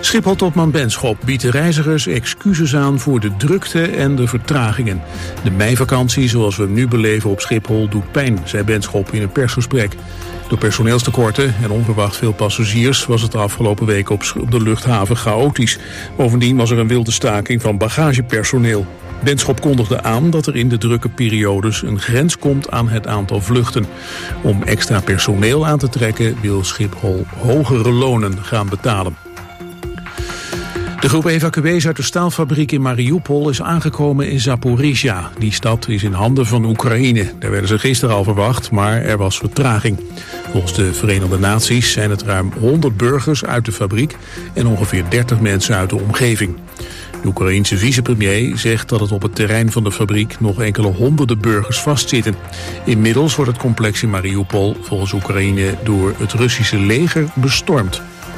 Schiphol-topman Benschop biedt de reizigers excuses aan voor de drukte en de vertragingen. De meivakantie zoals we hem nu beleven op Schiphol doet pijn, zei Benschop in een persgesprek. Door personeelstekorten en onverwacht veel passagiers was het de afgelopen week op de luchthaven chaotisch. Bovendien was er een wilde staking van bagagepersoneel. Benschop kondigde aan dat er in de drukke periodes een grens komt aan het aantal vluchten. Om extra personeel aan te trekken wil Schiphol hogere lonen gaan betalen. De groep evacuees uit de staalfabriek in Mariupol is aangekomen in Zaporizhia. Die stad is in handen van Oekraïne. Daar werden ze gisteren al verwacht, maar er was vertraging. Volgens de Verenigde Naties zijn het ruim 100 burgers uit de fabriek en ongeveer 30 mensen uit de omgeving. De Oekraïense vicepremier zegt dat het op het terrein van de fabriek nog enkele honderden burgers vastzitten. Inmiddels wordt het complex in Mariupol volgens Oekraïne door het Russische leger bestormd.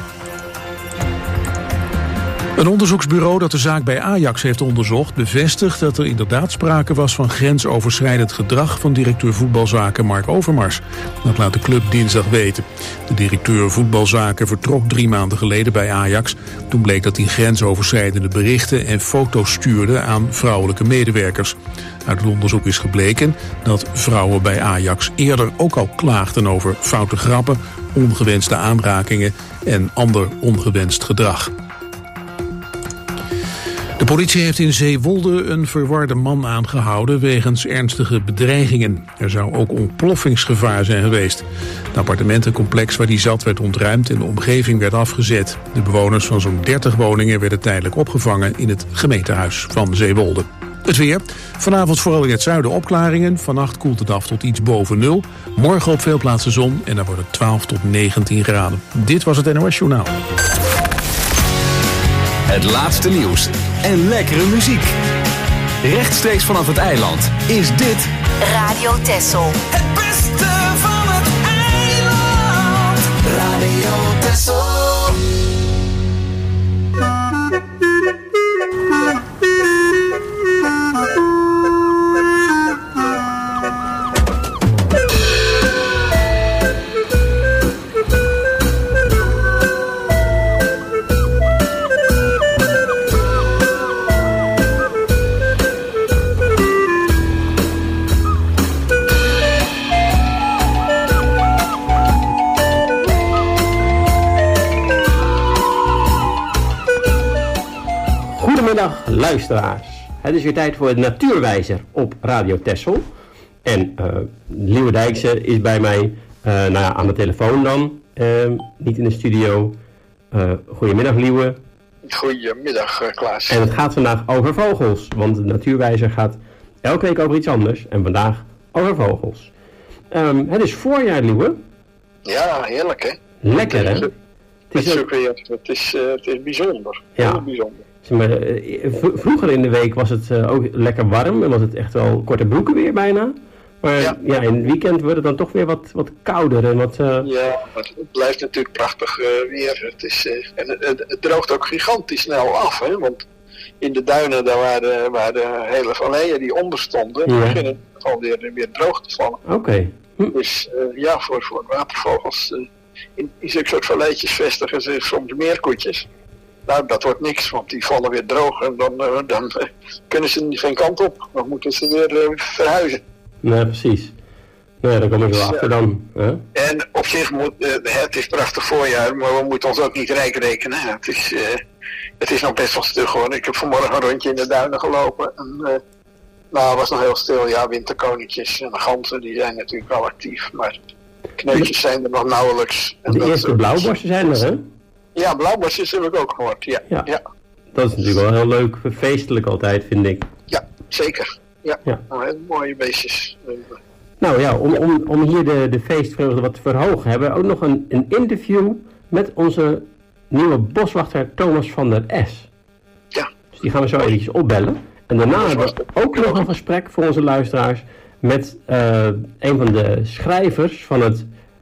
Een onderzoeksbureau dat de zaak bij Ajax heeft onderzocht bevestigt dat er inderdaad sprake was van grensoverschrijdend gedrag van directeur voetbalzaken Mark Overmars. Dat laat de club dinsdag weten. De directeur voetbalzaken vertrok 3 maanden geleden bij Ajax. Toen bleek dat hij grensoverschrijdende berichten en foto's stuurde aan vrouwelijke medewerkers. Uit het onderzoek is gebleken dat vrouwen bij Ajax eerder ook al klaagden over foute grappen, ongewenste aanrakingen en ander ongewenst gedrag. De politie heeft in Zeewolde een verwarde man aangehouden wegens ernstige bedreigingen. Er zou ook ontploffingsgevaar zijn geweest. Het appartementencomplex waar die zat werd ontruimd en de omgeving werd afgezet. De bewoners van zo'n 30 woningen werden tijdelijk opgevangen in het gemeentehuis van Zeewolde. Het weer. Vanavond vooral in het zuiden opklaringen. Vannacht koelt het af tot iets boven 0. Morgen op veel plaatsen zon en dan wordt het 12 tot 19 graden. Dit was het NOS Journaal. Het laatste nieuws en lekkere muziek. Rechtstreeks vanaf het eiland is dit Radio Texel. Het beste van het eiland. Radio Texel. Goedemiddag luisteraars. Het is weer tijd voor het Natuurwijzer op Radio Texel. En Liewe Dijkse is bij mij aan de telefoon dan. Niet in de studio. Goedemiddag Liewe. Goedemiddag Klaas. En het gaat vandaag over vogels. Want de Natuurwijzer gaat elke week over iets anders. En vandaag over vogels. Het is voorjaar Liewe. Ja, heerlijk hè. Lekker hè. Het is bijzonder. Ja. Heel bijzonder. Maar, vroeger in de week was het ook lekker warm en was het echt wel korte broeken weer bijna. Maar ja, in het weekend wordt het dan toch weer wat kouder en wat... Ja, maar het blijft natuurlijk prachtig weer. Het droogt ook gigantisch snel af, hè? Want in de duinen daar waar de hele valleien die onder stonden, die beginnen alweer weer droog te vallen. Oké. Dus voor watervogels in zulke soort valleitjes vestigen ze soms meerkoetjes. Nou, dat wordt niks, want die vallen weer droog en dan kunnen ze geen kant op. Dan moeten ze weer verhuizen. Nee, precies. Nee, daar komen we wel achter dan. Hè? En op zich het is prachtig voorjaar, maar we moeten ons ook niet rijk rekenen. Het is nog best wel stil gewoon. Ik heb vanmorgen een rondje in de duinen gelopen. En, het was nog heel stil. Ja, winterkoninkjes en de ganzen die zijn natuurlijk wel actief, maar kneutjes zijn er nog nauwelijks. En de eerste blauwborsten zijn er, hè? Ja, blauwborstjes heb ik ook gehoord, ja. Dat is natuurlijk wel heel leuk, feestelijk altijd, vind ik. Ja, zeker. Ja. Nou, mooie beestjes. Nou ja, om hier de feestvreugde wat te verhogen, hebben we ook nog een interview met onze nieuwe boswachter Thomas van der Es. Ja. Dus die gaan we zo eventjes opbellen. En daarna hebben we ook nog een gesprek voor onze luisteraars met een van de schrijvers van het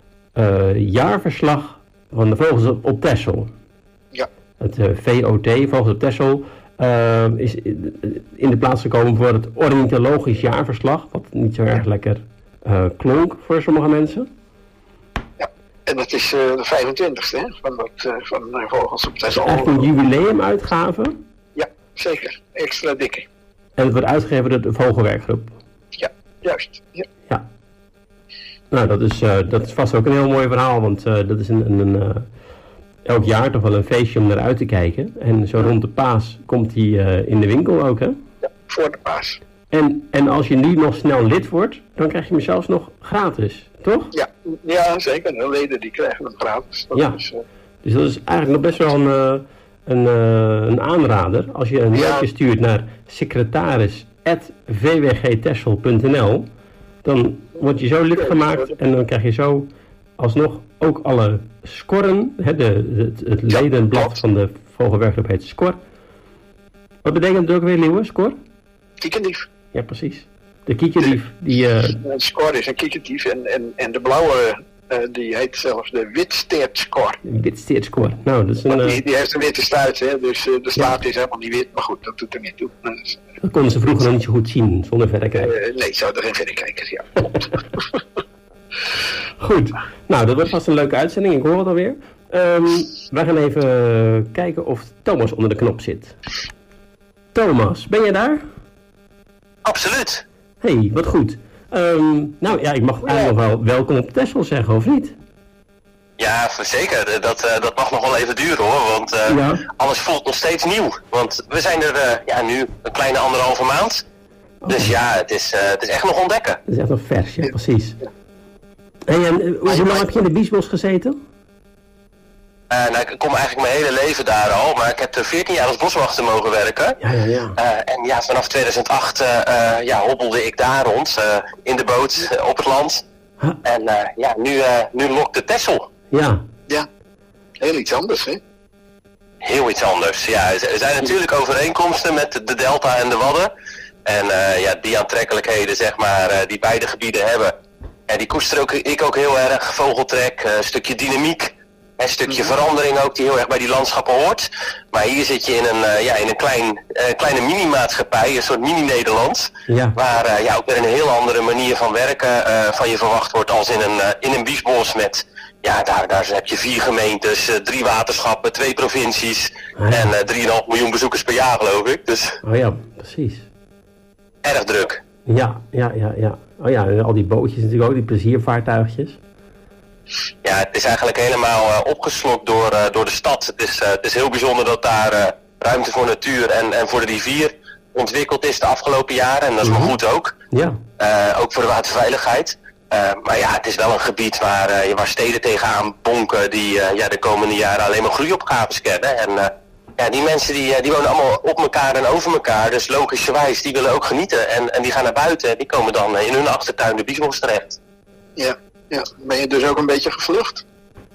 jaarverslag van de vogels op Texel. Ja. Het VOT, Vogels op Texel, is in de plaats gekomen voor het ornithologisch jaarverslag, wat niet zo erg lekker klonk voor sommige mensen. Ja, En dat is de 25e hè, van Vogels op Texel. Eigenlijk een jubileumuitgave. Ja, zeker. Extra dikke. En het wordt uitgegeven door de Vogelwerkgroep. Ja, juist. Ja. Ja. Nou, dat is vast ook een heel mooi verhaal, want dat is elk jaar toch wel een feestje om naar uit te kijken. En zo rond de Paas komt hij in de winkel ook, hè? Ja, voor de Paas. En als je nu nog snel lid wordt, dan krijg je hem zelfs nog gratis, toch? Ja, zeker. De leden die krijgen hem gratis. Ja. Dus dat is eigenlijk nog best wel een aanrader. Als je een mailtje stuurt naar secretaris@vwgtexel.nl, dan word je zo lid gemaakt en dan krijg je zo alsnog ook alle scorren. Het ledenblad van de Vogelwerkgroep heet Scor. Wat betekent het ook weer, Leeuwen, Scor? Kiekendief. Ja, precies. De kiekendief. Een Scor is een kiekendief en de blauwe, die heet zelfs de witsteertskor. Witsteertskor. Nou, dat is een... Die heeft een witte stuit, hè, dus de staart is helemaal niet wit, maar goed, dat doet er niet toe. Dat konden ze vroeger nog niet zo goed zien, zonder verrekijker. Nee, zo er geen verrekijkers, ja. Goed, nou, dat wordt vast een leuke uitzending, ik hoor het alweer. We gaan even kijken of Thomas onder de knop zit. Thomas, ben jij daar? Absoluut. Hey, wat goed. Nou ja, ik mag eigenlijk nog wel welkom op Texel zeggen, of niet? Ja, zeker. Dat mag nog wel even duren hoor, want alles voelt nog steeds nieuw. Want we zijn er nu een kleine 1,5 maand. Dus ja, het is echt nog ontdekken. Het is echt nog vers, ja, precies. Hey, en hoe lang heb je in de Biesbos gezeten? Nou, ik kom eigenlijk mijn hele leven daar al, maar ik heb 14 jaar als boswachter mogen werken. Ja. En ja, vanaf 2008 hobbelde ik daar rond, in de boot, op het land. Huh? En nu lokt de Texel. Ja. Ja, heel iets anders, hè? Heel iets anders, ja. Er zijn natuurlijk overeenkomsten met de Delta en de Wadden. En die aantrekkelijkheden, zeg maar, die beide gebieden hebben. En die koester ik ook heel erg. Vogeltrek, een stukje dynamiek. Een stukje verandering ook die heel erg bij die landschappen hoort. Maar hier zit je in een kleine mini-maatschappij, een soort mini-Nederland. Ja. Waar ook weer een heel andere manier van werken van je verwacht wordt als in een biesbos met... Ja, daar heb je 4 gemeentes, 3 waterschappen, 2 provincies en 3,5 miljoen bezoekers per jaar geloof ik. Dus Oh ja, precies. erg druk. Ja. Oh ja, en al die bootjes natuurlijk ook, die pleziervaartuigjes. Ja, het is eigenlijk helemaal opgeslokt door de stad. Het is heel bijzonder dat daar ruimte voor natuur en voor de rivier ontwikkeld is de afgelopen jaren. En dat is maar goed ook. Ja. Ook voor de waterveiligheid. Maar ja, het is wel een gebied waar steden tegenaan bonken die de komende jaren alleen maar groeiopgaves kennen. En die mensen die wonen allemaal op elkaar en over elkaar. Dus logischerwijs, die willen ook genieten. En die gaan naar buiten en die komen dan in hun achtertuin de biesbos terecht. Ja. Ben je dus ook een beetje gevlucht?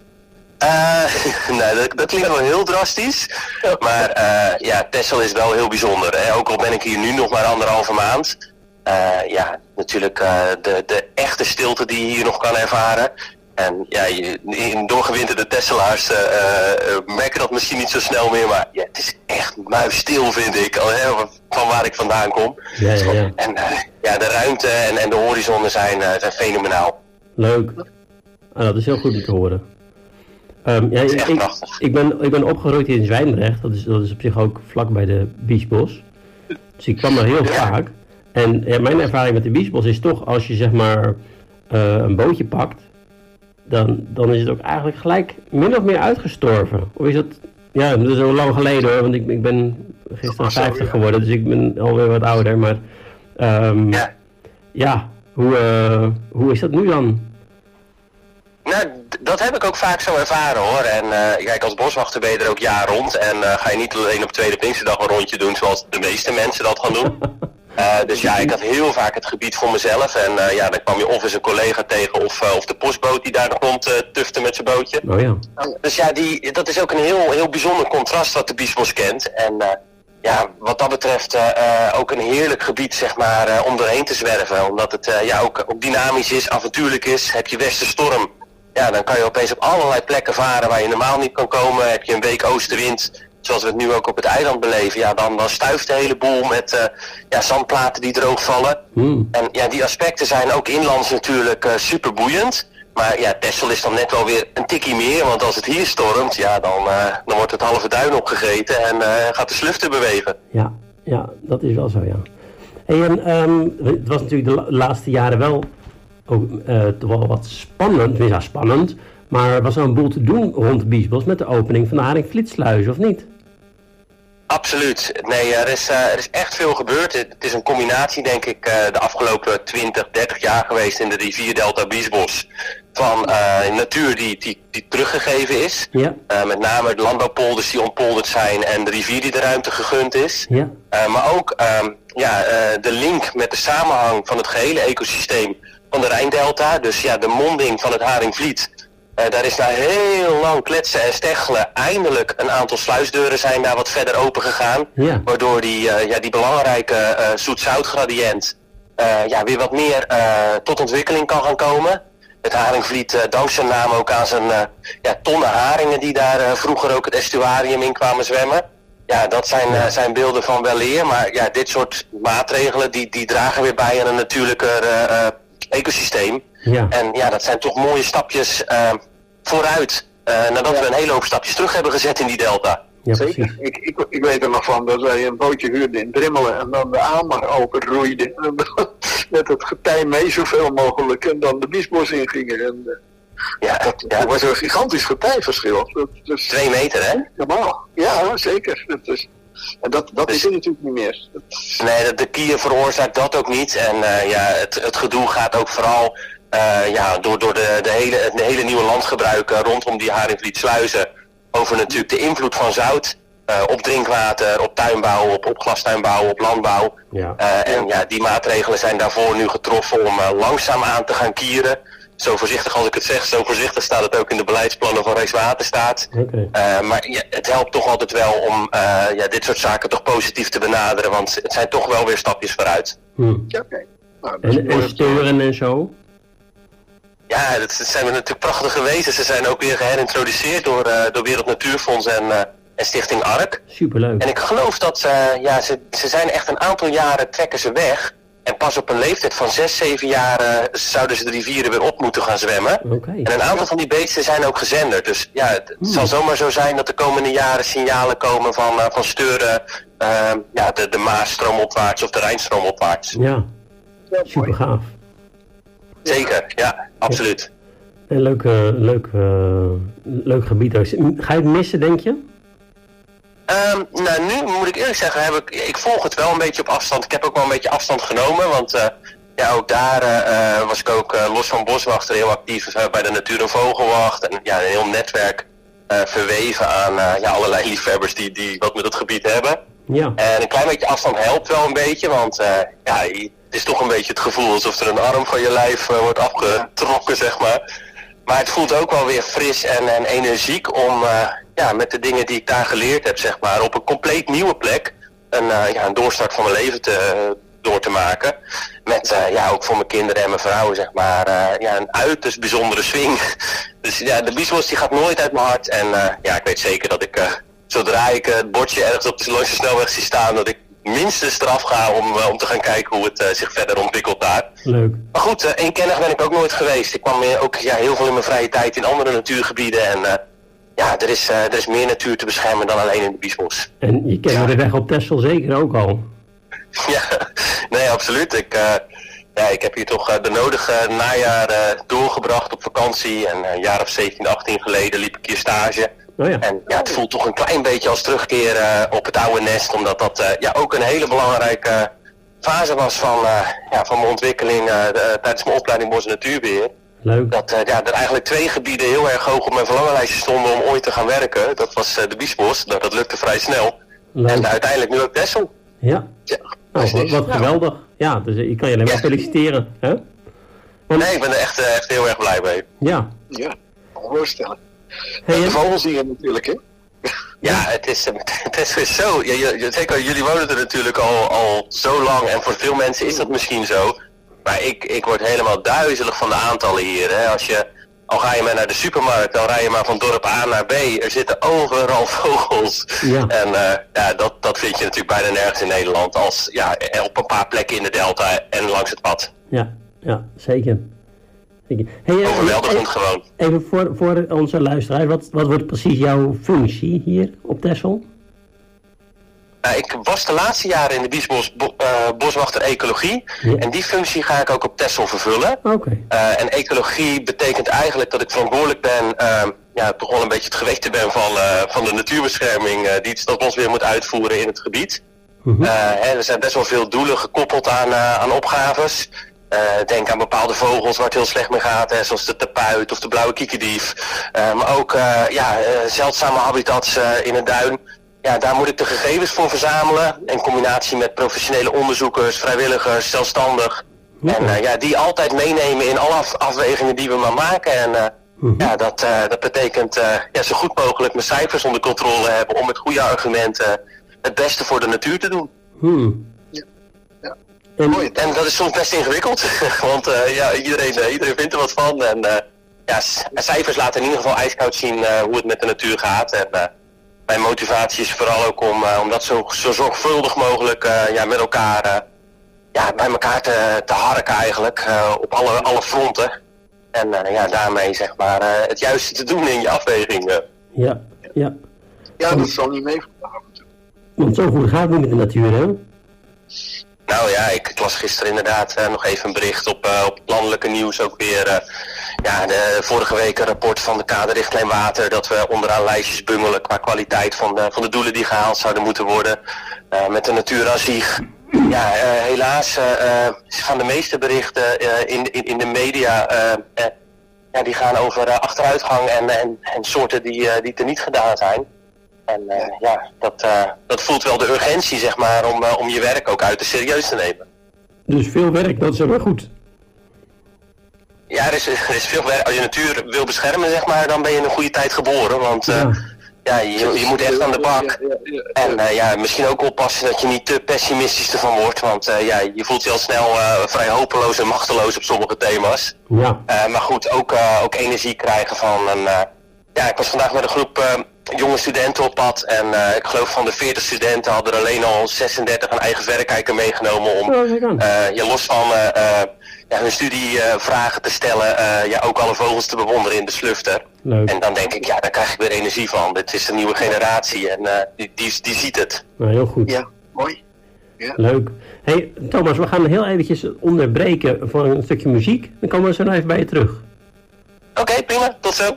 Nee, dat klinkt wel heel drastisch. Maar Texel is wel heel bijzonder. Hè? Ook al ben ik hier nu nog maar 1,5 maand. Natuurlijk de echte stilte die je hier nog kan ervaren. En ja, in doorgewinterde Texelaars merken dat misschien niet zo snel meer. Maar ja, het is echt muisstil vind ik, van waar ik vandaan kom. Ja. En de ruimte en de horizonnen zijn fenomenaal. Leuk. Dat is heel goed om te horen. is echt prachtig. Ik ben opgegroeid in Zwijndrecht. Dat is op zich ook vlak bij de Biesbos. Dus ik kwam daar heel vaak. En mijn ervaring met de Biesbos is toch, als je zeg maar een bootje pakt, dan is het ook eigenlijk gelijk min of meer uitgestorven. Of is dat... Ja, dat is zo lang geleden hoor, want ik ben gisteren 50 geworden, dus ik ben alweer wat ouder. Maar hoe is dat nu dan? Nou, dat heb ik ook vaak zo ervaren hoor. En kijk, als boswachter ben je er ook jaar rond. En ga je niet alleen op tweede Pinksterdag een rondje doen zoals de meeste mensen dat gaan doen. Dus ja, ik had heel vaak het gebied voor mezelf. En dan kwam je of eens een collega tegen of de postboot die daar komt tuften met zijn bootje. Oh ja. Dus ja, dat is ook een heel bijzonder contrast wat de Biesbos kent. En wat dat betreft ook een heerlijk gebied zeg maar om doorheen te zwerven. Omdat het ook dynamisch is, avontuurlijk is. Heb je westerstorm, ja, dan kan je opeens op allerlei plekken varen waar je normaal niet kan komen. Heb je een week oostenwind, zoals we het nu ook op het eiland beleven, ja, dan stuift de hele boel met zandplaten die droog vallen. En ja, die aspecten zijn ook inlands natuurlijk super boeiend. Maar ja, Texel is dan net wel weer een tikkie meer, want als het hier stormt, ja, dan wordt het halve duin opgegeten en gaat de slufte bewegen. Ja, dat is wel zo, ja. Hey, en het was natuurlijk de laatste jaren wel ook toch wel wat spannend, maar er was wel een boel te doen rond de Biesbos met de opening van de Haringvlietsluis, of niet? Absoluut. Nee, er is echt veel gebeurd. Het is een combinatie, denk ik, de afgelopen 20, 30 jaar geweest in de rivierdelta Biesbos. Van natuur die teruggegeven is. Ja. Met name de landbouwpolders die ontpolderd zijn en de rivier die de ruimte gegund is. Ja. Maar ook de link met de samenhang van het gehele ecosysteem van de Rijndelta. Dus ja, de monding van het Haringvliet. Daar is na heel lang kletsen en steggelen eindelijk een aantal sluisdeuren zijn daar wat verder open gegaan. Ja. Waardoor die belangrijke zoet-zout gradiënt weer wat meer tot ontwikkeling kan gaan komen. Het Haringvliet dankt zijn naam ook aan zijn tonnen haringen die daar vroeger ook het estuarium in kwamen zwemmen. Ja, dat zijn beelden van weleer, maar ja, dit soort maatregelen die dragen weer bij aan een natuurlijker ecosysteem. Ja. En ja, dat zijn toch mooie stapjes vooruit, nadat we een hele hoop stapjes terug hebben gezet in die delta. Ja, zeker. Ik weet er nog van dat wij een bootje huurden in Drimmelen en dan de Amer open roeiden. En dan met het getij mee zoveel mogelijk en dan de Biesbos ingingen. En, dat was een gigantisch getijverschil. 2 meter, hè? Normaal. Ja, zeker. Dat is er natuurlijk niet meer. Nee, de kier veroorzaakt dat ook niet. En het gedoe gaat ook vooral door de hele nieuwe landgebruik rondom die Haringvlietsluizen. Over natuurlijk de invloed van zout op drinkwater, op tuinbouw, op glastuinbouw, op landbouw. Ja. Die maatregelen zijn daarvoor nu getroffen om langzaam aan te gaan kieren. Zo voorzichtig als ik het zeg, zo voorzichtig staat het ook in de beleidsplannen van Rijkswaterstaat. Okay. Maar het helpt toch altijd wel om dit soort zaken toch positief te benaderen, want het zijn toch wel weer stapjes vooruit. Ja, okay. En steuren en zo? Ja, dat zijn natuurlijk prachtige wezens. Ze zijn ook weer geherintroduceerd door Wereld Natuurfonds en Stichting ARK. Superleuk. En ik geloof dat ze zijn echt een aantal jaren trekken ze weg. En pas op een leeftijd van 6, 7 jaar zouden ze de rivieren weer op moeten gaan zwemmen. Okay. En een aantal van die beesten zijn ook gezenderd. Dus ja, het zal zomaar zo zijn dat de komende jaren signalen komen van steuren de Maasstroom opwaarts of de Rijnstroom opwaarts. Ja, super gaaf. Zeker, ja, absoluut. Een leuk gebied. Ga je het missen, denk je? Nu moet ik eerlijk zeggen, ik volg het wel een beetje op afstand. Ik heb ook wel een beetje afstand genomen, want ook daar was ik ook los van boswachter heel actief bij de Natuur- en Vogelwacht. En ja, een heel netwerk verweven aan allerlei liefhebbers die wat met het gebied hebben. Ja. En een klein beetje afstand helpt wel een beetje, want het is toch een beetje het gevoel alsof er een arm van je lijf wordt afgetrokken, zeg maar. Maar het voelt ook wel weer fris en energiek om met de dingen die ik daar geleerd heb, zeg maar, op een compleet nieuwe plek een doorstart van mijn leven door te maken. Met ook voor mijn kinderen en mijn vrouwen, zeg maar, een uiterst bijzondere swing. Dus ja, de Biesbos die gaat nooit uit mijn hart. En ik weet zeker dat ik, zodra ik het bordje ergens langs de snelweg zie staan, dat ik minstens eraf ga om te gaan kijken hoe het zich verder ontwikkelt daar. Leuk. Maar goed, eenkennig ben ik ook nooit geweest. Ik kwam ook heel veel in mijn vrije tijd in andere natuurgebieden. En er is meer natuur te beschermen dan alleen in de Biesbos. En je kende de weg op Texel zeker ook al? Ja, nee, absoluut. Ik heb hier toch de nodige najaar doorgebracht op vakantie. En een jaar of 17, 18 geleden liep ik hier stage. Oh ja. En het voelt toch een klein beetje als terugkeer op het oude nest. Omdat dat ook een hele belangrijke fase was van mijn ontwikkeling tijdens mijn opleiding Bos- en Natuurbeheer. Leuk. Dat er eigenlijk 2 gebieden heel erg hoog op mijn verlanglijstje stonden om ooit te gaan werken. Dat was de Biesbos, dat lukte vrij snel. Leuk. En uiteindelijk nu ook Texel. Ja. Wat geweldig. Ja, dus ik kan je alleen maar feliciteren. Hè? Nee, ik ben er echt heel erg blij mee. Ja. Ja, kan me voorstellen. Hey, de vogels hier natuurlijk, hè? Ja, het is weer zo. Ja, zeker, jullie wonen er natuurlijk al zo lang en voor veel mensen is dat misschien zo. Maar ik word helemaal duizelig van de aantallen hier. Hè. Al ga je maar naar de supermarkt, dan rij je maar van dorp A naar B. Er zitten overal vogels. Ja. En dat vind je natuurlijk bijna nergens in Nederland als op een paar plekken in de delta en langs het pad. Ja, zeker. Overweldigend gewoon. Even voor onze luisteraar, wat wordt precies jouw functie hier op Texel? Ik was de laatste jaren in de Biesbos boswachter ecologie. Ja. En die functie ga ik ook op Texel vervullen. Oké. En ecologie betekent eigenlijk dat ik verantwoordelijk ben, toch wel een beetje het geweten ben van de natuurbescherming die het Stadbos weer moet uitvoeren in het gebied. Er zijn best wel veel doelen gekoppeld aan opgaves. Denk aan bepaalde vogels waar het heel slecht mee gaat, zoals de tapuit of de blauwe kiekendief. Maar ook zeldzame habitats in het duin. Ja, daar moet ik de gegevens voor verzamelen. In combinatie met professionele onderzoekers, vrijwilligers, zelfstandig. En die altijd meenemen in alle afwegingen die we maar maken. En dat betekent zo goed mogelijk mijn cijfers onder controle hebben om met goede argumenten het beste voor de natuur te doen. En dat is soms best ingewikkeld, want iedereen vindt er wat van. En cijfers laten in ieder geval ijskoud zien hoe het met de natuur gaat. En mijn motivatie is vooral ook om dat zo zorgvuldig mogelijk met elkaar bij elkaar te harken eigenlijk, op alle fronten. En daarmee zeg maar het juiste te doen in je afweging. Ja, dat zal niet mee vandaag. Want zo goed gaat het niet met de natuur, hè? Nou ja, ik las gisteren inderdaad nog even een bericht op het landelijke nieuws ook weer. Vorige week een rapport van de kaderrichtlijn water dat we onderaan lijstjes bungelen qua kwaliteit van de doelen die gehaald zouden moeten worden. Met de natuur aan zich. Helaas gaan de meeste berichten in de media die gaan over achteruitgang en soorten die teniet gedaan zijn. En dat voelt wel de urgentie, zeg maar, om je werk ook uit serieus te nemen. Dus veel werk, dat is wel goed. Ja, er is veel werk. Als je natuur wil beschermen, zeg maar, dan ben je in een goede tijd geboren. Want je moet echt aan de bak. En misschien ook oppassen dat je niet te pessimistisch ervan wordt. Want je voelt je al snel vrij hopeloos en machteloos op sommige thema's. Ja. Maar goed, ook energie krijgen van... ik was vandaag met een groep... jonge studenten op pad en ik geloof van de 40 studenten hadden er alleen al 36 een eigen verrekijker meegenomen om los van hun studievragen te stellen, ook alle vogels te bewonderen in de slufter. Leuk. En dan denk ik, daar krijg ik weer energie van. Dit is een nieuwe generatie en die ziet het. Nou, heel goed. Ja, mooi. Ja. Leuk. Hey Thomas, we gaan heel eventjes onderbreken voor een stukje muziek. Dan komen we zo nog even bij je terug. Oké, prima. Tot zo.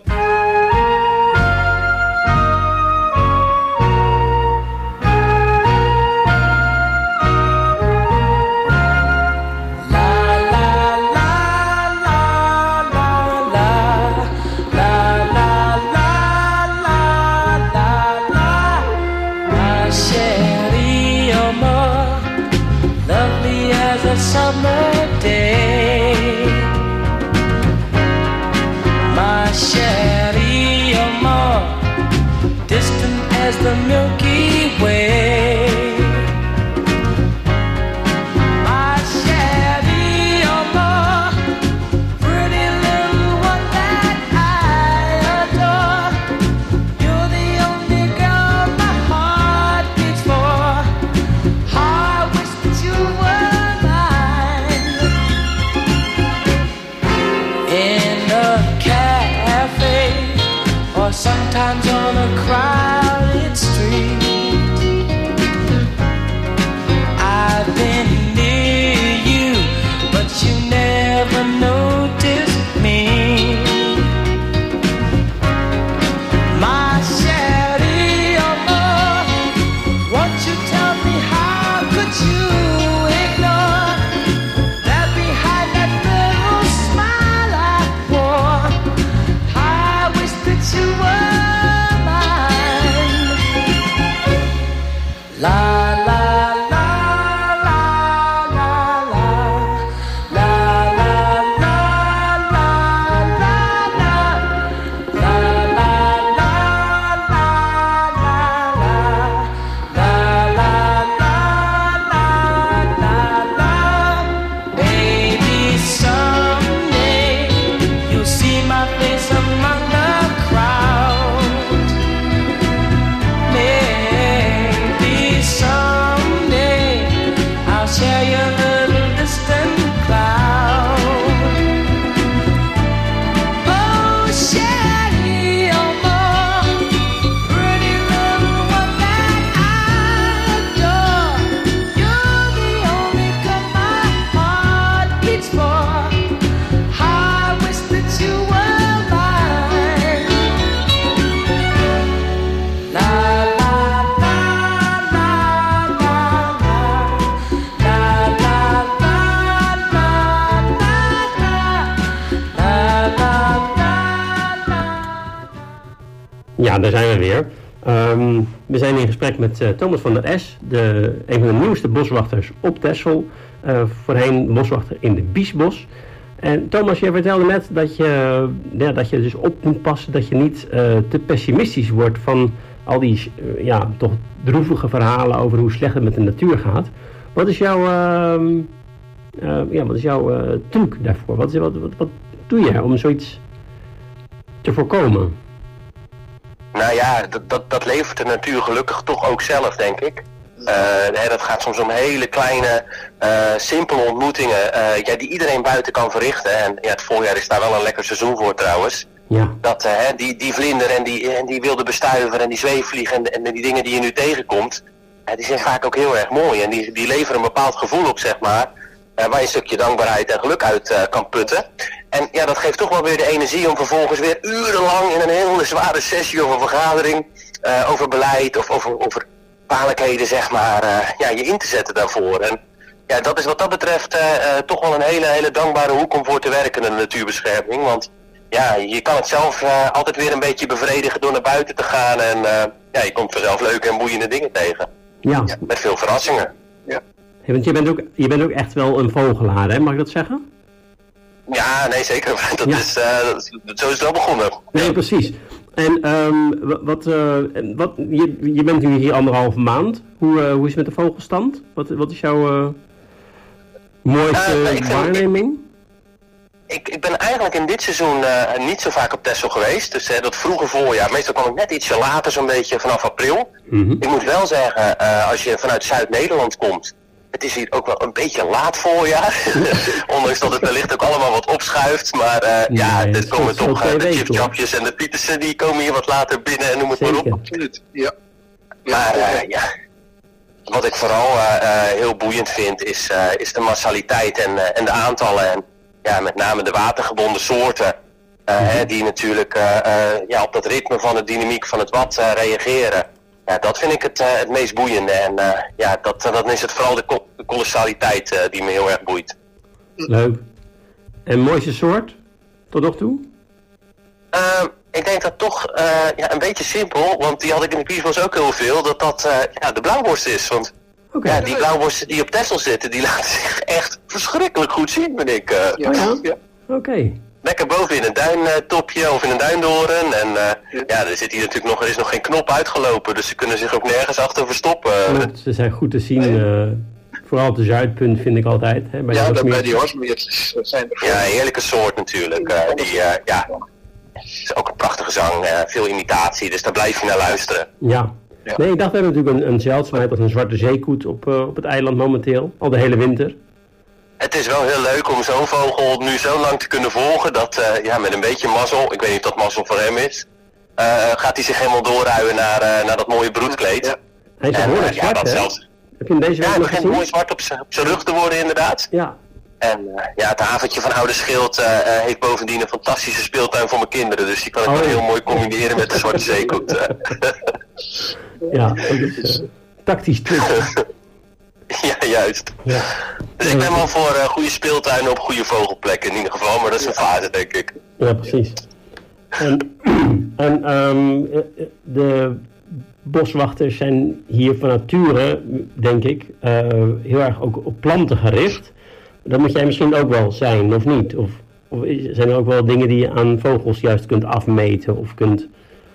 Summer day, my Sherry, more distant as the Milky Way. My Sherry, more pretty little one that I adore. You're the only girl my heart beats for. I wish that you were sometimes on a crowded street. I've been near you, but you never noticed me. My Sherry, won't you tell me how could you ignore that behind that little smile I wore? I wish that you were so Ja, daar zijn we weer. We zijn in gesprek met Thomas van der Es, een van de nieuwste boswachters op Texel. Voorheen boswachter in de Biesbos. En Thomas, jij vertelde net dat je dus op moet passen dat je niet te pessimistisch wordt van al die toch droevige verhalen over hoe slecht het met de natuur gaat. Wat is jouw truc daarvoor? Wat doe je om zoiets te voorkomen? Nou ja, dat levert de natuur gelukkig toch ook zelf, denk ik. Dat gaat soms om hele kleine, simpele ontmoetingen die iedereen buiten kan verrichten. En het voorjaar is daar wel een lekker seizoen voor trouwens. Ja. Dat die vlinder en die wilde bestuiver en die zweefvlieg en die dingen die je nu tegenkomt, die zijn vaak ook heel erg mooi. En die leveren een bepaald gevoel op, zeg maar, waar je een stukje dankbaarheid en geluk uit kan putten. En ja, dat geeft toch wel weer de energie om vervolgens weer urenlang in een hele zware sessie of een vergadering over beleid of over kwalijkheden, zeg maar, je in te zetten daarvoor. En ja, dat is wat dat betreft toch wel een hele dankbare hoek om voor te werken in de natuurbescherming. Want ja, je kan het zelf altijd weer een beetje bevredigen door naar buiten te gaan. En je komt vanzelf leuke en boeiende dingen tegen. Ja. Met veel verrassingen. Ja. Hey, want je bent ook echt wel een vogelaar, hè? Mag ik dat zeggen? Ja, nee, zeker. Zo is het wel begonnen. Nee, precies. En je bent nu hier 1,5 maand. Hoe is het met de vogelstand? Wat is jouw mooiste waarneming? Ik ben eigenlijk in dit seizoen niet zo vaak op Texel geweest. Dus dat vroege voorjaar, meestal kwam ik net ietsje later, zo'n beetje vanaf april. Mm-hmm. Ik moet wel zeggen, als je vanuit Zuid-Nederland komt, het is hier ook wel een beetje laat voorjaar. Ondanks dat het wellicht ook allemaal wat opschuift. Maar er komen toch de chipchapjes en de Pietersen, die komen hier wat later binnen en noem het maar op. Absoluut. Ja. Maar wat ik vooral heel boeiend vind is de massaliteit en de aantallen. En ja, met name de watergebonden soorten. Die natuurlijk op dat ritme van de dynamiek van het wad reageren. Ja, dat vind ik het meest boeiende. En dan is het vooral de kolossaliteit die me heel erg boeit. Leuk. En mooiste soort tot nog toe? Ik denk dat toch een beetje simpel, want die had ik in de Biesbos ook heel veel, dat de blauwborst is. Want die blauwborsten die op Texel zitten, die laten zich echt verschrikkelijk goed zien, vind ik. Oké. Lekker boven in een duintopje of in een duindoren. En er zit hier natuurlijk er is nog geen knop uitgelopen, dus ze kunnen zich ook nergens achter verstoppen. Ze zijn goed te zien, vooral op de Zuidpunt vind ik altijd. Hè, bij die horsmeertjes zijn er. Ja, een heerlijke soort natuurlijk. Is ook een prachtige zang, veel imitatie, dus daar blijf je naar luisteren. Ja. Nee, ik dacht, we hebben natuurlijk een zeldzaamheid als een zwarte zeekoet op het eiland momenteel, al de hele winter. Het is wel heel leuk om zo'n vogel nu zo lang te kunnen volgen dat met een beetje mazzel, ik weet niet of dat mazzel voor hem is, gaat hij zich helemaal doorruien naar dat mooie broedkleed. Ja. Hij is behoorlijk zwart, hè? Heb je hem deze week nog gezien? Hij begint mooi zwart op zijn rug te worden inderdaad. Ja. En het haventje van Oude Schild heeft bovendien een fantastische speeltuin voor mijn kinderen, dus die kan ik wel heel mooi combineren met de zwarte zeekoet. Ja, dat is tactisch truc. Ja, juist. Ja. Dus ik ben wel voor goede speeltuinen op goede vogelplekken in ieder geval, maar dat is een fase, denk ik. Ja, precies. De boswachters zijn hier van nature, denk ik, heel erg ook op planten gericht. Dat moet jij misschien ook wel zijn, of niet? Of zijn er ook wel dingen die je aan vogels juist kunt afmeten of kunt...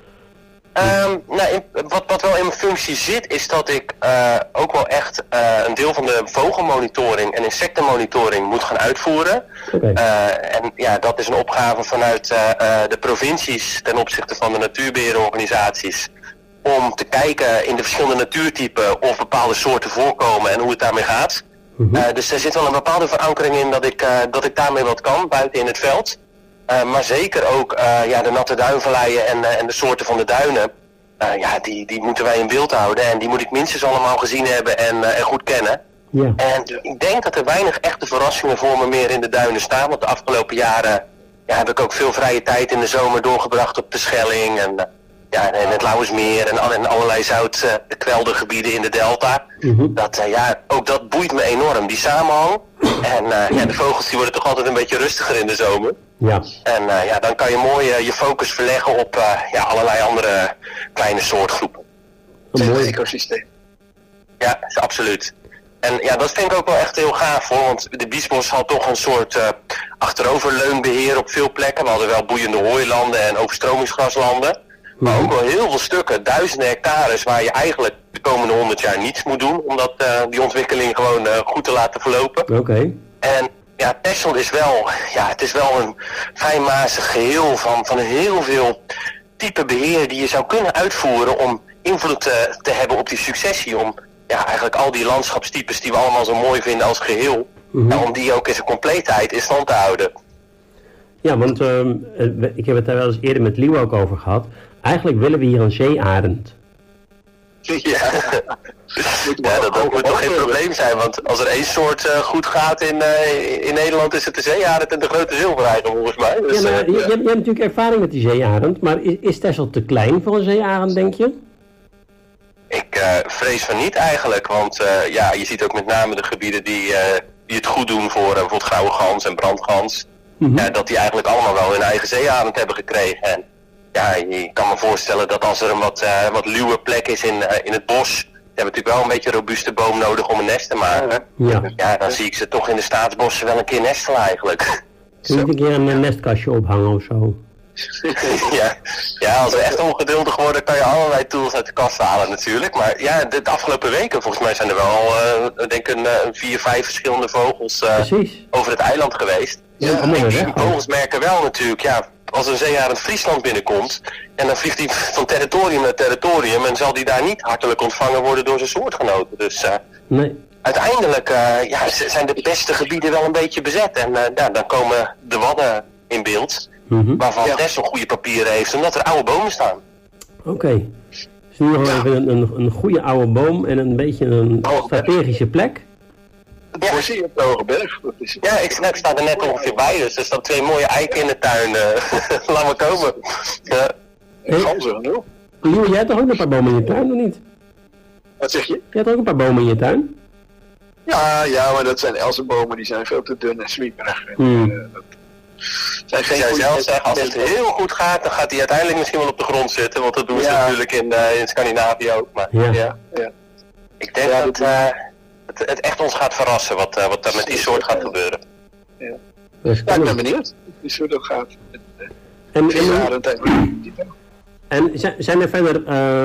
Wat wel in mijn functie zit, is dat ik ook wel echt een deel van de vogelmonitoring en insectenmonitoring moet gaan uitvoeren. Okay. Dat is een opgave vanuit de provincies ten opzichte van de natuurbeheerorganisaties. Om te kijken in de verschillende natuurtypen of bepaalde soorten voorkomen en hoe het daarmee gaat. Mm-hmm. Dus er zit wel een bepaalde verankering in dat ik daarmee wat kan, buiten in het veld. Maar zeker ook de natte duinvalleien en de soorten van de duinen. Die moeten wij in beeld houden en die moet ik minstens allemaal gezien hebben en goed kennen. Ja. En ik denk dat er weinig echte verrassingen voor me meer in de duinen staan. Want de afgelopen jaren heb ik ook veel vrije tijd in de zomer doorgebracht op de Schelling en het Lauwersmeer en allerlei zoutkweldergebieden in de delta. Mm-hmm. Ook dat boeit me enorm, die samenhang. En de vogels die worden toch altijd een beetje rustiger in de zomer. Ja. En dan kan je mooi je focus verleggen op allerlei andere kleine soortgroepen. Een Het mooi ecosysteem. Ja, absoluut. En ja, dat vind ik ook wel echt heel gaaf hoor, want de Biesbos had toch een soort achteroverleunbeheer op veel plekken. We hadden wel boeiende hooilanden en overstromingsgraslanden, maar ook wel heel veel stukken, duizenden hectares waar je eigenlijk de komende 100 jaar niets moet doen, omdat die ontwikkeling gewoon goed te laten verlopen. Oké. En ja, Texel is wel, het is wel een fijnmazig geheel van heel veel type beheer die je zou kunnen uitvoeren om invloed te hebben op die successie, om eigenlijk al die landschapstypes die we allemaal zo mooi vinden als geheel, om die ook in zijn compleetheid in stand te houden. Ja, want ik heb het daar wel eens eerder met Liew ook over gehad. Eigenlijk willen we hier een zeearend. Ja, dat moet toch geen probleem zijn, want als er één soort goed gaat in Nederland is het de zeearend en de grote zilverreiger volgens mij. Dus, ja, maar je hebt natuurlijk ervaring met die zeearend, maar is Texel te klein voor een zeearend, denk je? Ik vrees van niet eigenlijk, want je ziet ook met name de gebieden die het goed doen voor bijvoorbeeld grauwe gans en brandgans, dat die eigenlijk allemaal wel hun eigen zeearend hebben gekregen. En ja, je kan me voorstellen dat als er een wat luwe plek is in het bos, je hebt natuurlijk wel een beetje een robuuste boom nodig om een nest te maken. Ja, dan zie ik ze toch in de staatsbossen wel een keer nestelen eigenlijk. Kun je een keer een nestkastje ophangen of zo? Ja, als we echt ongeduldig worden kan je allerlei tools uit de kast halen natuurlijk. Maar ja, de afgelopen weken volgens mij zijn er wel denk ik 4, 5 verschillende vogels over het eiland geweest. Die vogels merken wel natuurlijk, als een zeearend Friesland binnenkomt en dan vliegt hij van territorium naar territorium en zal die daar niet hartelijk ontvangen worden door zijn soortgenoten. Dus uiteindelijk zijn de beste gebieden wel een beetje bezet en dan komen de wadden in beeld. Waarvan Texel goede papieren heeft, omdat er oude bomen staan. Oké. Dus nu nog even een goede oude boom en een beetje een strategische plek. Het voorzien op de Hogeberg. Ja, ik sta er net ongeveer bij, dus er staan 2 mooie eiken in de tuin. Laat maar komen. Ganzen genoeg. Liew, jij hebt toch ook een paar bomen in je tuin, of niet? Wat zeg je? Jij hebt ook een paar bomen in je tuin? Ja, maar dat zijn elzenbomen, die zijn veel te dun en zwieperig. Zijn geen zelf zeggen, als het heel goed gaat, dan gaat hij uiteindelijk misschien wel op de grond zitten, want dat doen ze natuurlijk in Scandinavië ook. Maar ik denk dat het echt ons gaat verrassen wat er met die soort gaat gebeuren. Ik ben benieuwd hoe die soort ook gaat. En zijn er verder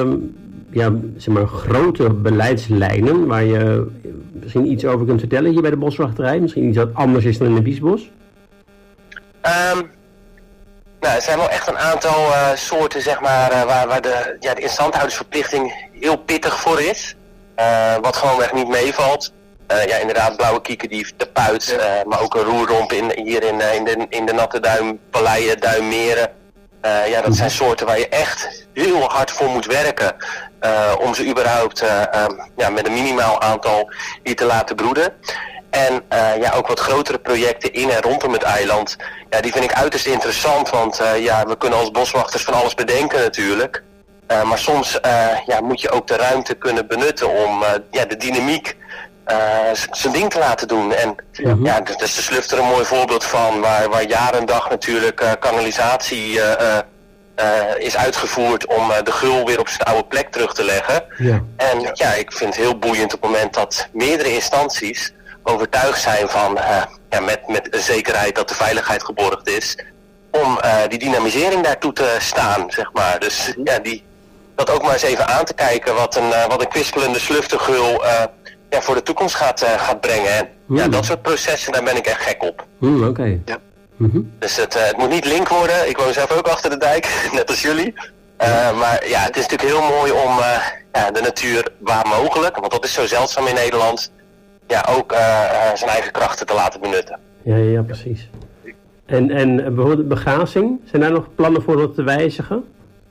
grote beleidslijnen waar je misschien iets over kunt vertellen hier bij de boswachterij? Misschien iets wat anders is dan in de Biesbos? Er zijn wel echt een aantal soorten, zeg maar, waar de instandhoudingsverplichting heel pittig voor is. Wat gewoonweg niet meevalt. Inderdaad, blauwe kiekendief, de puit, maar ook een roerromp hier in de natte duim, paleien, duimmeren. Dat zijn soorten waar je echt heel hard voor moet werken om ze überhaupt met een minimaal aantal hier te laten broeden. En ook wat grotere projecten in en rondom het eiland, die vind ik uiterst interessant, want we kunnen als boswachters van alles bedenken natuurlijk. Maar soms moet je ook de ruimte kunnen benutten om de dynamiek zijn ding te laten doen. En dus de Sluft er een mooi voorbeeld van, waar jaar en dag natuurlijk kanalisatie is uitgevoerd om de Gul weer op zijn oude plek terug te leggen. En ik vind het heel boeiend op het moment dat meerdere instanties overtuigd zijn van, met een zekerheid dat de veiligheid geborgd is, om die dynamisering daartoe te staan, zeg maar. Dus dat ook maar eens even aan te kijken wat een kwispelende Sluftengul voor de toekomst gaat brengen. En dat soort processen, daar ben ik echt gek op. Oké. Dus het moet niet link worden. Ik woon zelf ook achter de dijk, net als jullie. Maar het is natuurlijk heel mooi om de natuur waar mogelijk, want dat is zo zeldzaam in Nederland, ook zijn eigen krachten te laten benutten. Ja, precies. En bijvoorbeeld begrazing, zijn daar nog plannen voor dat te wijzigen?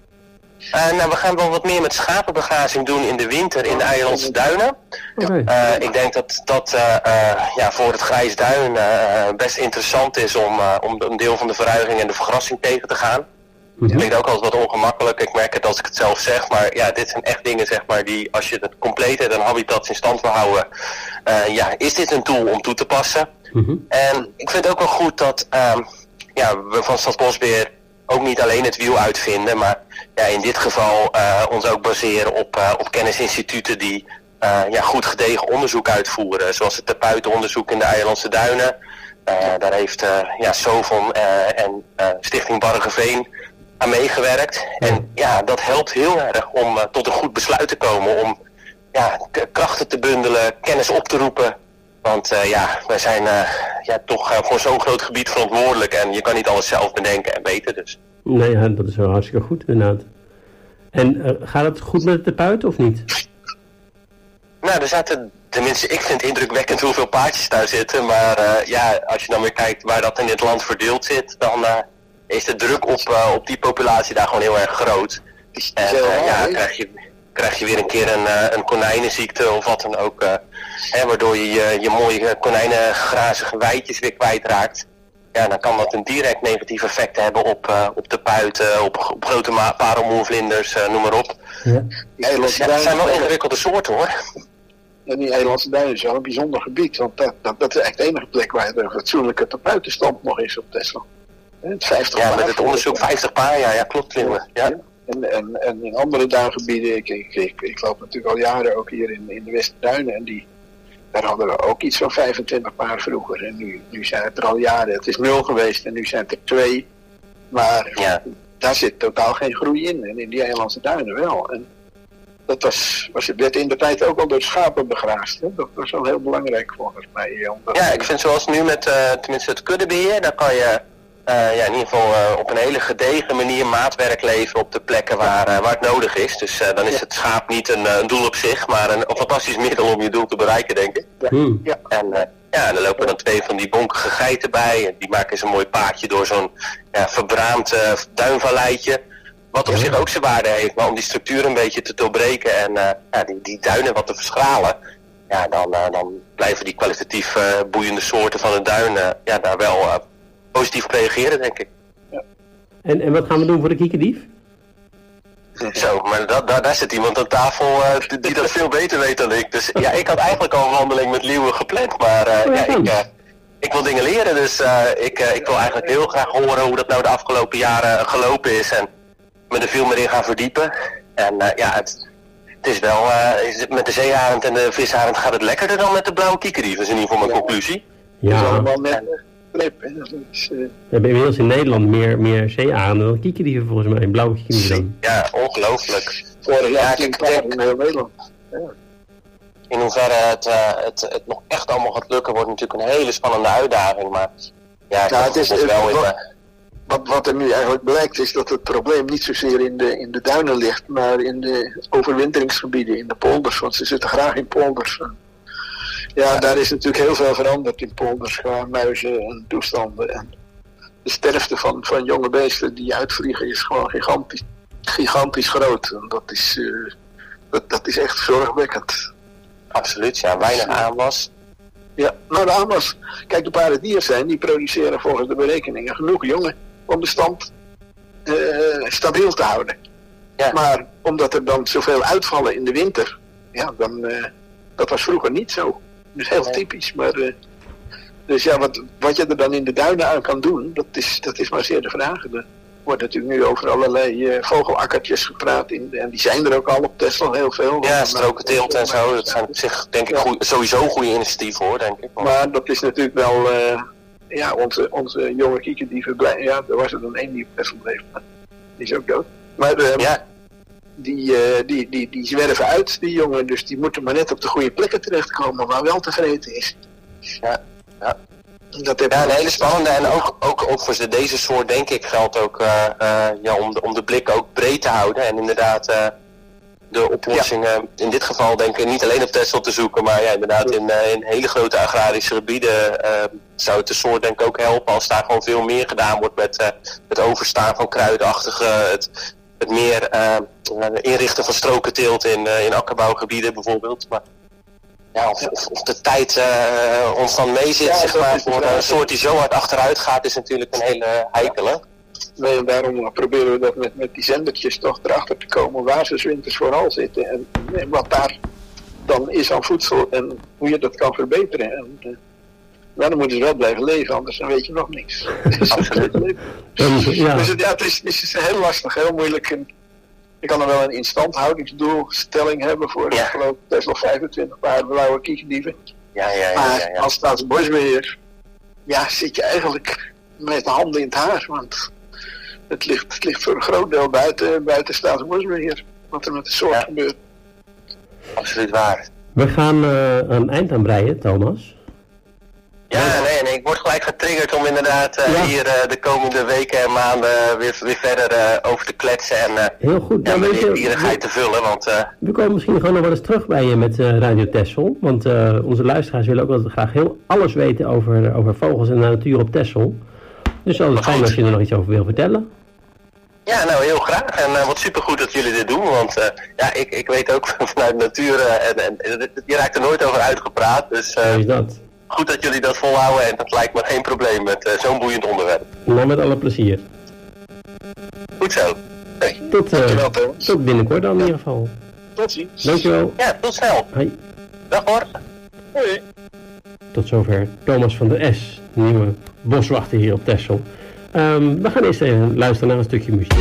We gaan wel wat meer met schapenbegrazing doen in de winter in de Eilandse duinen. Ik denk dat voor het Grijs Duin best interessant is om een deel van de verruiging en de vergrassing tegen te gaan. Het klinkt ook altijd wat ongemakkelijk, ik merk het als ik het zelf zeg, maar dit zijn echt dingen, zeg maar, die als je het complete en habitats in stand wil houden, is dit een tool om toe te passen. En ik vind het ook wel goed dat we van Staatsbosbeheer ook niet alleen het wiel uitvinden, maar in dit geval ons ook baseren op kennisinstituten die goed gedegen onderzoek uitvoeren. Zoals het tapuitenonderzoek in de Eierlandse Duinen. Daar heeft Sovon en Stichting Bargeveen aan meegewerkt. En dat helpt heel erg om tot een goed besluit te komen. Om krachten te bundelen, kennis op te roepen. Want wij zijn toch voor zo'n groot gebied verantwoordelijk. En je kan niet alles zelf bedenken en weten dus. Nee, dat is wel hartstikke goed inderdaad. En gaat het goed met de tapuiten of niet? Nou, er zaten, tenminste ik vind het indrukwekkend hoeveel paardjes daar zitten. Maar als je dan weer kijkt waar dat in het land verdeeld zit, dan is de druk op die populatie daar gewoon heel erg groot. En krijg je weer een keer een konijnenziekte of wat dan ook. Waardoor je mooie konijnengrazige weidjes weer kwijtraakt. Ja, dan kan dat een direct negatief effect hebben op de puiten, op grote parelmoervlinders, noem maar op. Ja. Dus dat zijn wel ingewikkelde soorten hoor. En die Eierlandse Duinen is wel een bijzonder gebied, want dat is echt de enige plek waar er een fatsoenlijke tapuitenstand nog is op Texel. Het 50 paar. Met het onderzoek 50 paar, ja klopt Klimmen. Ja. En in andere duingebieden, ik loop natuurlijk al jaren ook hier in de Westerduinen en daar hadden we ook iets van 25 paar vroeger. En nu zijn het er al jaren. Het is 0 geweest en nu zijn het er 2. Maar daar zit totaal geen groei in. En in die Eierlandse Duinen wel. En dat werd in de tijd ook al door schapen begraasd. Hè? Dat was wel heel belangrijk volgens mij. Ik vind zoals nu met tenminste het kuddebeheer, daar kan je in ieder geval op een hele gedegen manier maatwerk leveren op de plekken waar het nodig is. Dus dan is het schaap niet een doel op zich, maar een fantastisch middel om je doel te bereiken, denk ik. Ja. En dan lopen dan 2 van die bonkige geiten bij. En die maken zo'n mooi paadje door zo'n verbraamd duinvalleitje. Wat op zich ook zijn waarde heeft, maar om die structuur een beetje te doorbreken en die duinen wat te verschralen. Ja, dan blijven die kwalitatief boeiende soorten van de duinen daar wel positief op reageren, denk ik. Ja. En wat gaan we doen voor de kiekendief? Zo, maar daar zit iemand aan tafel die dat veel beter weet dan ik. Dus ik had eigenlijk al een wandeling met leeuwen gepland, maar ik wil dingen leren. Dus ik wil eigenlijk heel graag horen hoe dat nou de afgelopen jaren gelopen is en me er veel meer in gaan verdiepen. En het is wel, met de zeearend en de visarend gaat het lekkerder dan met de blauwe kiekendief. Dat is in ieder geval mijn conclusie. Ja. We hebben inmiddels in Nederland meer zeearenden dan kiekerdieven volgens mij, blauwe kiekerdieven. Ja, ongelooflijk. Vorig jaar ik denk in heel Nederland. Ja. In hoeverre het nog echt allemaal gaat lukken wordt natuurlijk een hele spannende uitdaging, maar het is wel wat er nu eigenlijk blijkt is dat het probleem niet zozeer in de duinen ligt, maar in de overwinteringsgebieden, in de polders, want ze zitten graag in polders. Ja, daar is natuurlijk heel veel veranderd in polders, qua muizen en toestanden. En de sterfte van jonge beesten die uitvliegen is gewoon gigantisch groot. En dat is echt zorgwekkend. Absoluut, weinig aanwas. Ja, nou de aanwas. Kijk, de paardendieren zijn, die produceren volgens de berekeningen genoeg jongen om de stand stabiel te houden. Ja. Maar omdat er dan zoveel uitvallen in de winter, dat was vroeger niet zo. Dus heel typisch, maar dus wat je er dan in de duinen aan kan doen, dat is maar zeer de vraag. Er wordt natuurlijk nu over allerlei vogelakkertjes gepraat en die zijn er ook al op Texel heel veel. Ja, strokenteelt en zo, dat zijn op zich denk ik sowieso goede initiatieven hoor, denk ik. Maar dat is natuurlijk wel, onze jonge kiekerdieven, er was er dan 1 die op Texel bleef, maar die is ook dood. Maar die zwerven uit, die jongen, dus die moeten maar net op de goede plekken terechtkomen waar wel te vreten is. Ja. Een hele spannende en ook voor deze soort denk ik geldt ook om de blik ook breed te houden en inderdaad de oplossingen in dit geval denk ik niet alleen op Texel te zoeken, maar inderdaad in hele grote agrarische gebieden zou het de soort denk ik ook helpen als daar gewoon veel meer gedaan wordt met het overstaan van kruidachtige, het meer inrichten van strokenteelt in akkerbouwgebieden bijvoorbeeld. Maar of de tijd ons dan mee zit, zeg maar, voor een soort die zo hard achteruit gaat, is natuurlijk een hele heikele. Nee, en daarom proberen we dat met die zendertjes toch erachter te komen waar ze 's winters vooral zitten en wat daar dan is aan voedsel en hoe je dat kan verbeteren. En Maar dan moeten ze wel blijven leven, anders dan weet je nog niks. Absoluut. Ja. Dus het is heel lastig, heel moeilijk. En je kan er wel een instandhoudingsdoelstelling hebben voor, Ja. geloof ik, best wel 25 paar blauwe kiekerdieven. Ja. Maar als Staatsbosbeheer, zit je eigenlijk met de handen in het haar. Want het ligt voor een groot deel buiten Staatsbosbeheer. Wat er met de soort gebeurt. Absoluut waar. We gaan een eind aan breien, Thomas. Ja, nee, ik word gelijk getriggerd om inderdaad hier de komende weken en maanden weer verder over te kletsen en Heel goed. mijn weet je, nieuwsgierigheid te vullen, want we komen misschien gewoon nog wel eens terug bij je met Radio Texel. Want onze luisteraars willen ook altijd graag alles weten over vogels en de natuur op Texel. Dus het is fijn als je er nog iets over wil vertellen. ja, nou heel graag en wat supergoed dat jullie dit doen, want ik weet ook vanuit natuur en je raakt er nooit over uitgepraat, dus Zo is dat. goed dat jullie dat volhouden en dat lijkt me geen probleem met zo'n boeiend onderwerp. Nou, met alle plezier. Goed zo. Hey. Dankjewel, Thomas. Tot binnenkort dan in ieder geval. Tot ziens. Dankjewel. Ja, tot snel. Hoi. Dag hoor. Hoi. Tot zover Thomas van der S, nieuwe boswachter hier op Texel. We gaan eerst even luisteren naar een stukje muziek.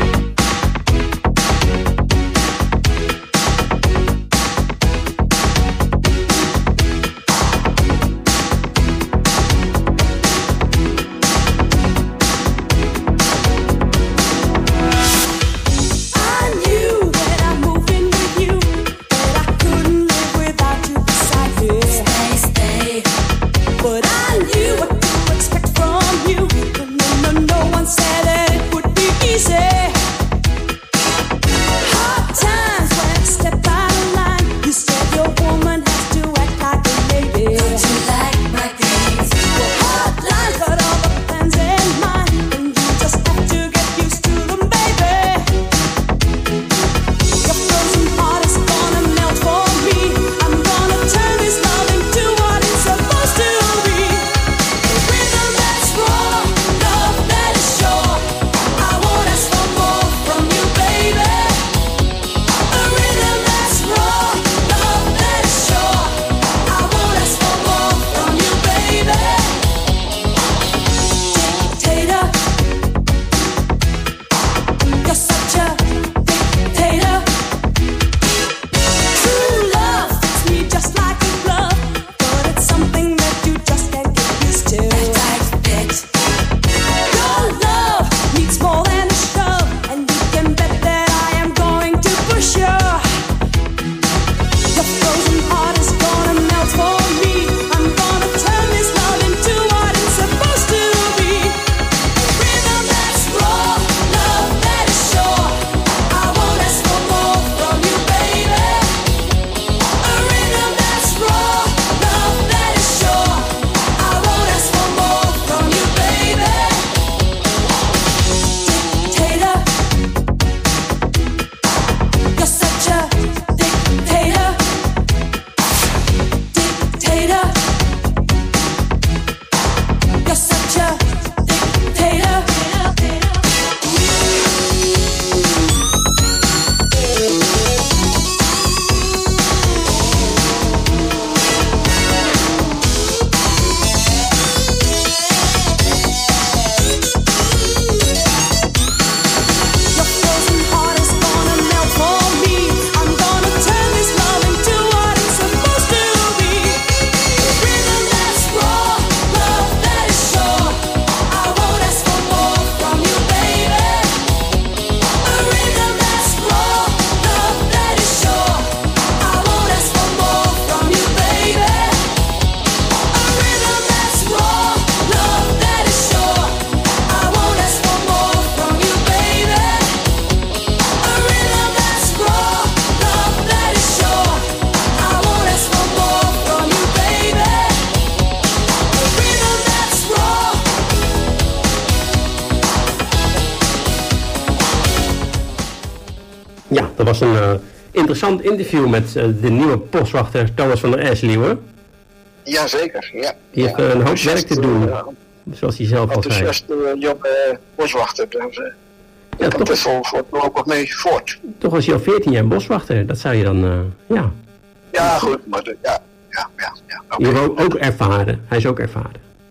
Dat was een interessant interview met de nieuwe boswachter Thomas van der S, Liewe. Jazeker, ja. Die heeft een hoop werk te doen, zoals hij zelf al zei. Enthousiaste jonge boswachter. Dus, Ja, kan het voorlopig mee voort. Toch was hij al 14 jaar boswachter, dat zou je dan, Ja, goed, maar ja. Okay. Ook ervaren, hij is ook ervaren.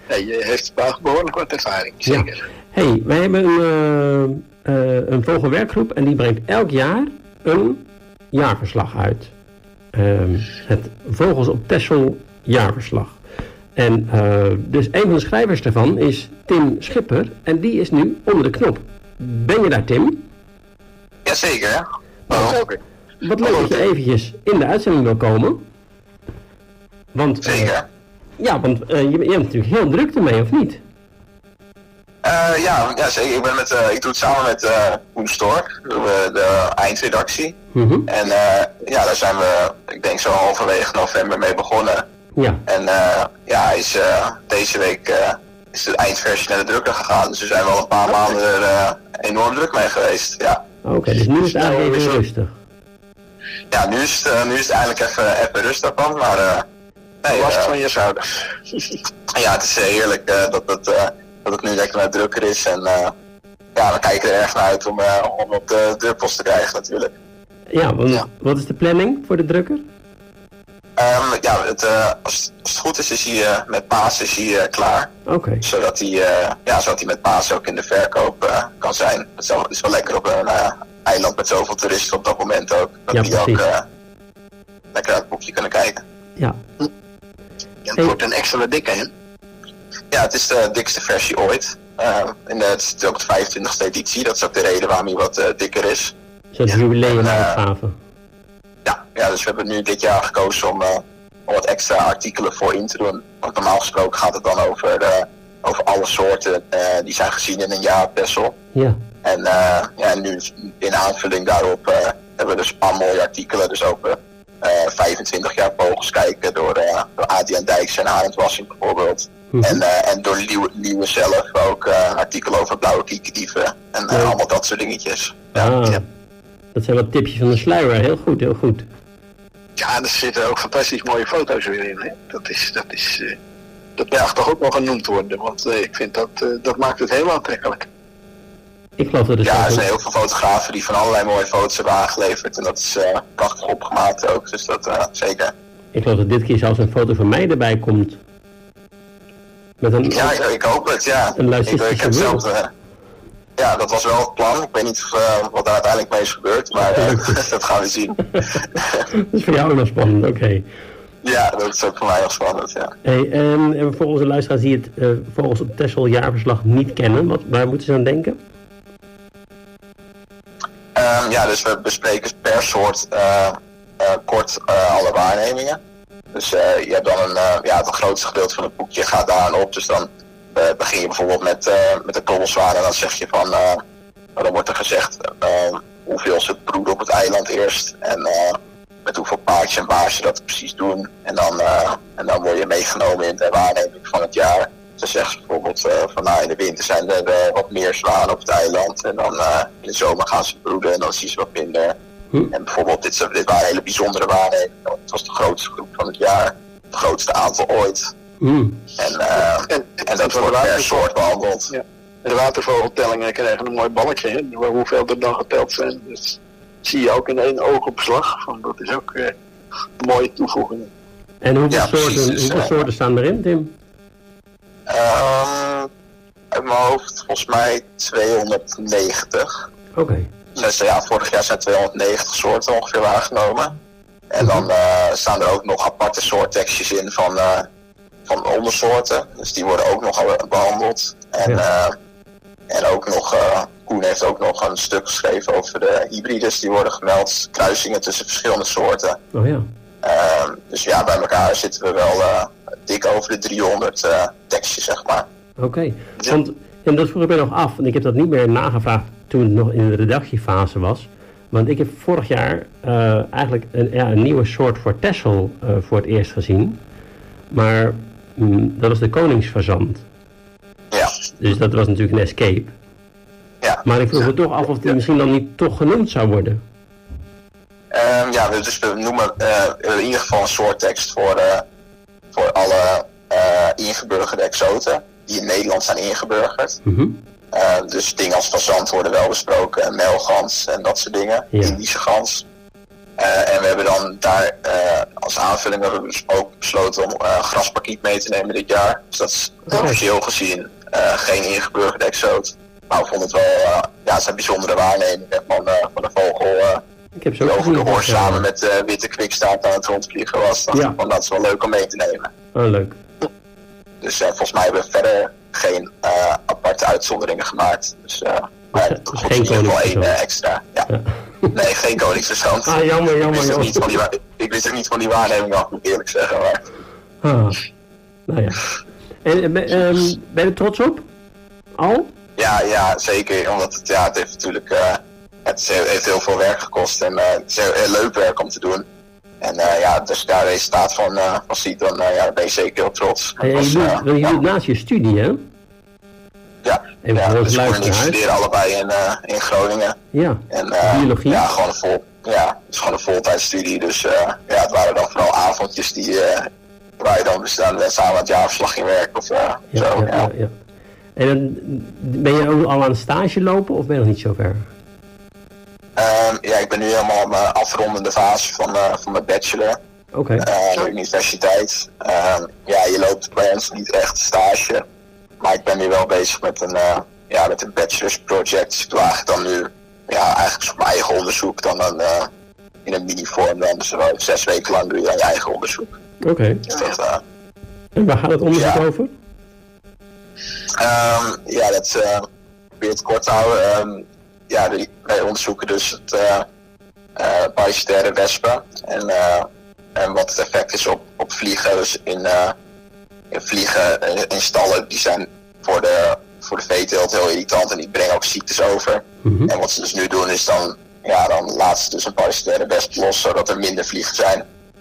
je heeft behoorlijk wat ervaring, zeker. Hey, wij hebben een vogelwerkgroep en die brengt elk jaar een jaarverslag uit. Het Vogels op Texel jaarverslag. En dus een van de schrijvers daarvan is Tim Schipper en die is nu onder de knop. Ben je daar, Tim? Jazeker, hè? Wat leuk dat je eventjes in de uitzending wil komen. Want, Zeker. want je hebt natuurlijk heel druk ermee, of niet? Ja, zeker. Ik doe het samen met Koen Stork, de eindredactie. En daar zijn we, ik denk zo halverwege november mee begonnen. Ja. En hij is deze week is de eindversie naar de drukker gegaan. Dus we zijn wel een paar maanden er enorm druk mee geweest. Ja. Oké, dus nu is het eigenlijk even rustig. Ja, nu is het eindelijk even rustig van, maar last van je schouders. ja, het is heerlijk dat het nu lekker naar drukker is. En we kijken er erg naar uit om op de drukpost te krijgen natuurlijk. Ja, want wat is de planning voor de drukker? Als het goed is hij met Paas is hij klaar. Oké. Zodat hij met Paas ook in de verkoop kan zijn. Het is wel lekker op een eiland met zoveel toeristen op dat moment ook. Dat die ook lekker uit het boekje kunnen kijken. Ja. Het wordt een extra dikke, hè? Ja, het is de dikste versie ooit. Het is ook de 25e editie. Dat is ook de reden waarom hij wat dikker is. Zo'n jubileumuitgave. Ja, dus we hebben nu dit jaar gekozen om wat extra artikelen voor in te doen. Want normaal gesproken gaat het dan over alle soorten die zijn gezien in een jaar op Texel. Ja. En nu in aanvulling daarop hebben we dus een paar mooie artikelen. Dus over 25 jaar vogels kijken door Adriaan Dijks en Arend Wassing bijvoorbeeld. En door Liewe zelf ook artikelen over blauwe kiekerdieven en allemaal dat soort dingetjes. Ja. Dat zijn wat tipjes van de sluier. Heel goed, heel goed. Ja, er zitten ook fantastisch mooie foto's weer in. Hè? Dat mag toch ook wel genoemd worden, want ik vind dat maakt het heel aantrekkelijk. Ik geloof dat het er zijn heel veel fotografen die van allerlei mooie foto's hebben aangeleverd en dat is prachtig opgemaakt ook, dus dat zeker. Ik geloof dat dit keer zelfs een foto van mij erbij komt. Met een, ik hoop het, ja. Ik heb zelf, ja, dat was wel het plan. Ik weet niet wat daar uiteindelijk mee is gebeurd, maar dat gaan we zien. Dat is voor jou nog spannend, oké. Ja, dat is ook voor mij nog spannend, ja. Hey, en voor onze luisteraars die het Vogels op Texel jaarverslag niet kennen, waar moeten ze aan denken? Dus we bespreken per soort kort alle waarnemingen. Dus je hebt dan het grootste gedeelte van het boekje gaat daaraan op. Dus dan begin je bijvoorbeeld met de kobbelzwaan en dan zeg je van, dan wordt er gezegd hoeveel ze broeden op het eiland eerst en met hoeveel paardjes en waar ze dat precies doen. En dan word je meegenomen in de waarneming van het jaar. Ze zeggen bijvoorbeeld in de winter zijn er wat meer zwanen op het eiland en dan in de zomer gaan ze broeden en dan zien ze wat minder. En bijvoorbeeld dit waren hele bijzondere waarnemingen. Het was de grootste groep van het jaar, het grootste aantal ooit. En dat wordt per soort behandeld. Ja. De watervogeltellingen krijgen een mooi balkje, hè, hoeveel er dan geteld zijn. Dat zie je ook in één oogopslag. Dat is ook een mooie toevoeging. En hoeveel soorten staan erin, Tim? Uit mijn hoofd volgens mij 290. Oké. Dus vorig jaar zijn 290 soorten ongeveer waargenomen. En dan staan er ook nog aparte soorttekstjes in van ondersoorten. Dus die worden ook nog behandeld. En ook nog, Koen heeft ook nog een stuk geschreven over de hybrides die worden gemeld. Kruisingen tussen verschillende soorten. Oh ja. Dus ja, bij elkaar zitten we wel dik over de 300 tekstjes, zeg maar. Oké. Want en dat vroeg ik me nog af. En ik heb dat niet meer nagevraagd toen het nog in de redactiefase was. Want ik heb vorig jaar eigenlijk een nieuwe soort voor Texel voor het eerst gezien. Maar dat was de koningsfazant. Ja. Dus dat was natuurlijk een escape. Ja. Maar ik vroeg me toch af of die misschien dan niet toch genoemd zou worden. We noemen in ieder geval een soorttekst voor alle ingeburgerde exoten die in Nederland zijn ingeburgerd. Dus dingen als fazant worden wel besproken, en melgans en dat soort dingen, Indische gans. En we hebben dan daar als aanvulling hebben we dus ook besloten om grasparkiet mee te nemen dit jaar. Dus dat is officieel gezien geen ingeburgerde exoot. Maar we vonden het wel, het zijn bijzondere waarnemingen van de vogel. Ik heb zo Die ook over de gezien. Horst samen met witte kwikstaart aan het rondvliegen was. Dacht ik van, dat is wel leuk om mee te nemen. Oh, leuk. Dus volgens mij hebben we verder geen aparte uitzonderingen gemaakt. Dus maar er wordt in ieder geval één extra. Ja. Nee, geen koningsverstand. Ah, jammer. Ik wist ook niet van die waarneming af, moet ik eerlijk zeggen. Maar... Nou ja. En ben je er trots op? Al? Ja, zeker. Omdat het heeft natuurlijk... het heeft heel veel werk gekost en het is heel leuk werk om te doen. En dus daar de resultaat van ziet, dan ben je zeker heel trots. Je doet het naast je studie, hè? Ja, dus ik studeer allebei in Groningen. Ja, en, biologie. Ja, het is gewoon een voltijdstudie. Dus het waren dan vooral avondjes waar je dan samen aan het jaarverslag in werkt of zo. Ja. En dan ben je ook al aan het stage lopen of ben je nog niet zo ver? Ik ben nu helemaal op mijn afrondende fase van mijn bachelor. Oké. De universiteit. Je loopt bij ons niet echt stage. Maar ik ben nu wel bezig met een bachelor's project. Dus ik doe eigenlijk dan nu eigenlijk mijn eigen onderzoek. Dan in een mini-vorm. Dan dus wel 6 weken lang doe je dan je eigen onderzoek. Oké. Dus en waar gaat het onderzoek over? Dat probeer het kort te houden. Wij onderzoeken dus het parasitaire wespen en wat het effect is op vliegen. Dus in vliegen in stallen, die zijn voor de veeteelt heel irritant en die brengen ook ziektes over. Mm-hmm. En wat ze dus nu doen is dan laten ze dus een parasitaire wesp los, zodat er minder vliegen zijn.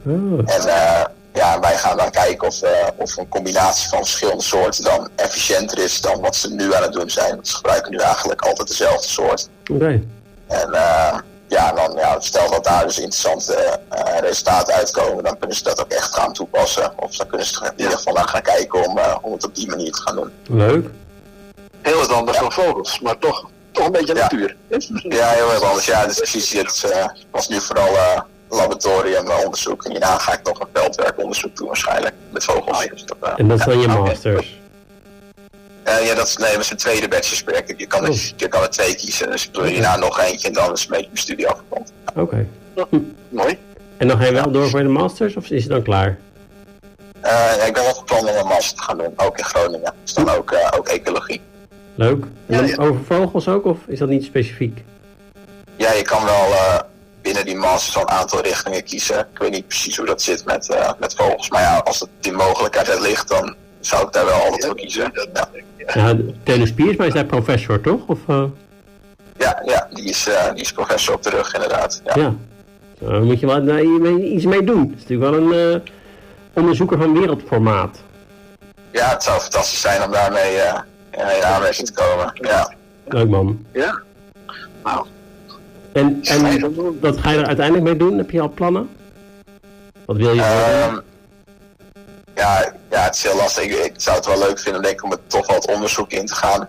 En wij gaan dan kijken of een combinatie van verschillende soorten dan efficiënter is dan wat ze nu aan het doen zijn. Want ze gebruiken nu eigenlijk altijd dezelfde soort. Oké. En stel dat daar dus interessante resultaten uitkomen, dan kunnen ze dat ook echt gaan toepassen. Of dan kunnen ze er in ieder geval naar gaan kijken om het op die manier te gaan doen. Leuk. Heel wat anders dan vogels, maar toch een beetje natuur. Ja, heel erg anders. Ja, dus precies. Het was nu vooral laboratoriumonderzoek. En hierna ga ik nog een veldwerkonderzoek doen waarschijnlijk met vogels. Dus en dat zijn je masters? Dat is mijn tweede bachelorproject. Je kan er 2 kiezen. Dus ik doe hierna nog eentje en dan is een beetje mijn studie afgerond. Oké. Mooi. En dan ga je wel door voor de masters of is het dan klaar? Ik ben wel van plan om een master te gaan doen, ook in Groningen. Dus dan ook ecologie. Leuk. En dan over vogels ook of is dat niet specifiek? Ja, je kan wel binnen die master een aantal richtingen kiezen. Ik weet niet precies hoe dat zit met vogels. Maar als het die mogelijkheid er ligt, dan zou ik daar wel altijd voor kiezen. Teunus Piersma is daar professor, toch? Of, Ja, die is professor op de rug, inderdaad. Ja. Daar moet je wel iets mee doen. Het is natuurlijk wel een onderzoeker van wereldformaat. Ja, het zou fantastisch zijn om daarmee in aanmerking te komen. Ja. Leuk man. Ja. Nou. En wat ga je er uiteindelijk mee doen? Heb je al plannen? Wat wil je doen? Het is heel lastig. Ik zou het wel leuk vinden denk ik, om er toch wel het onderzoek in te gaan.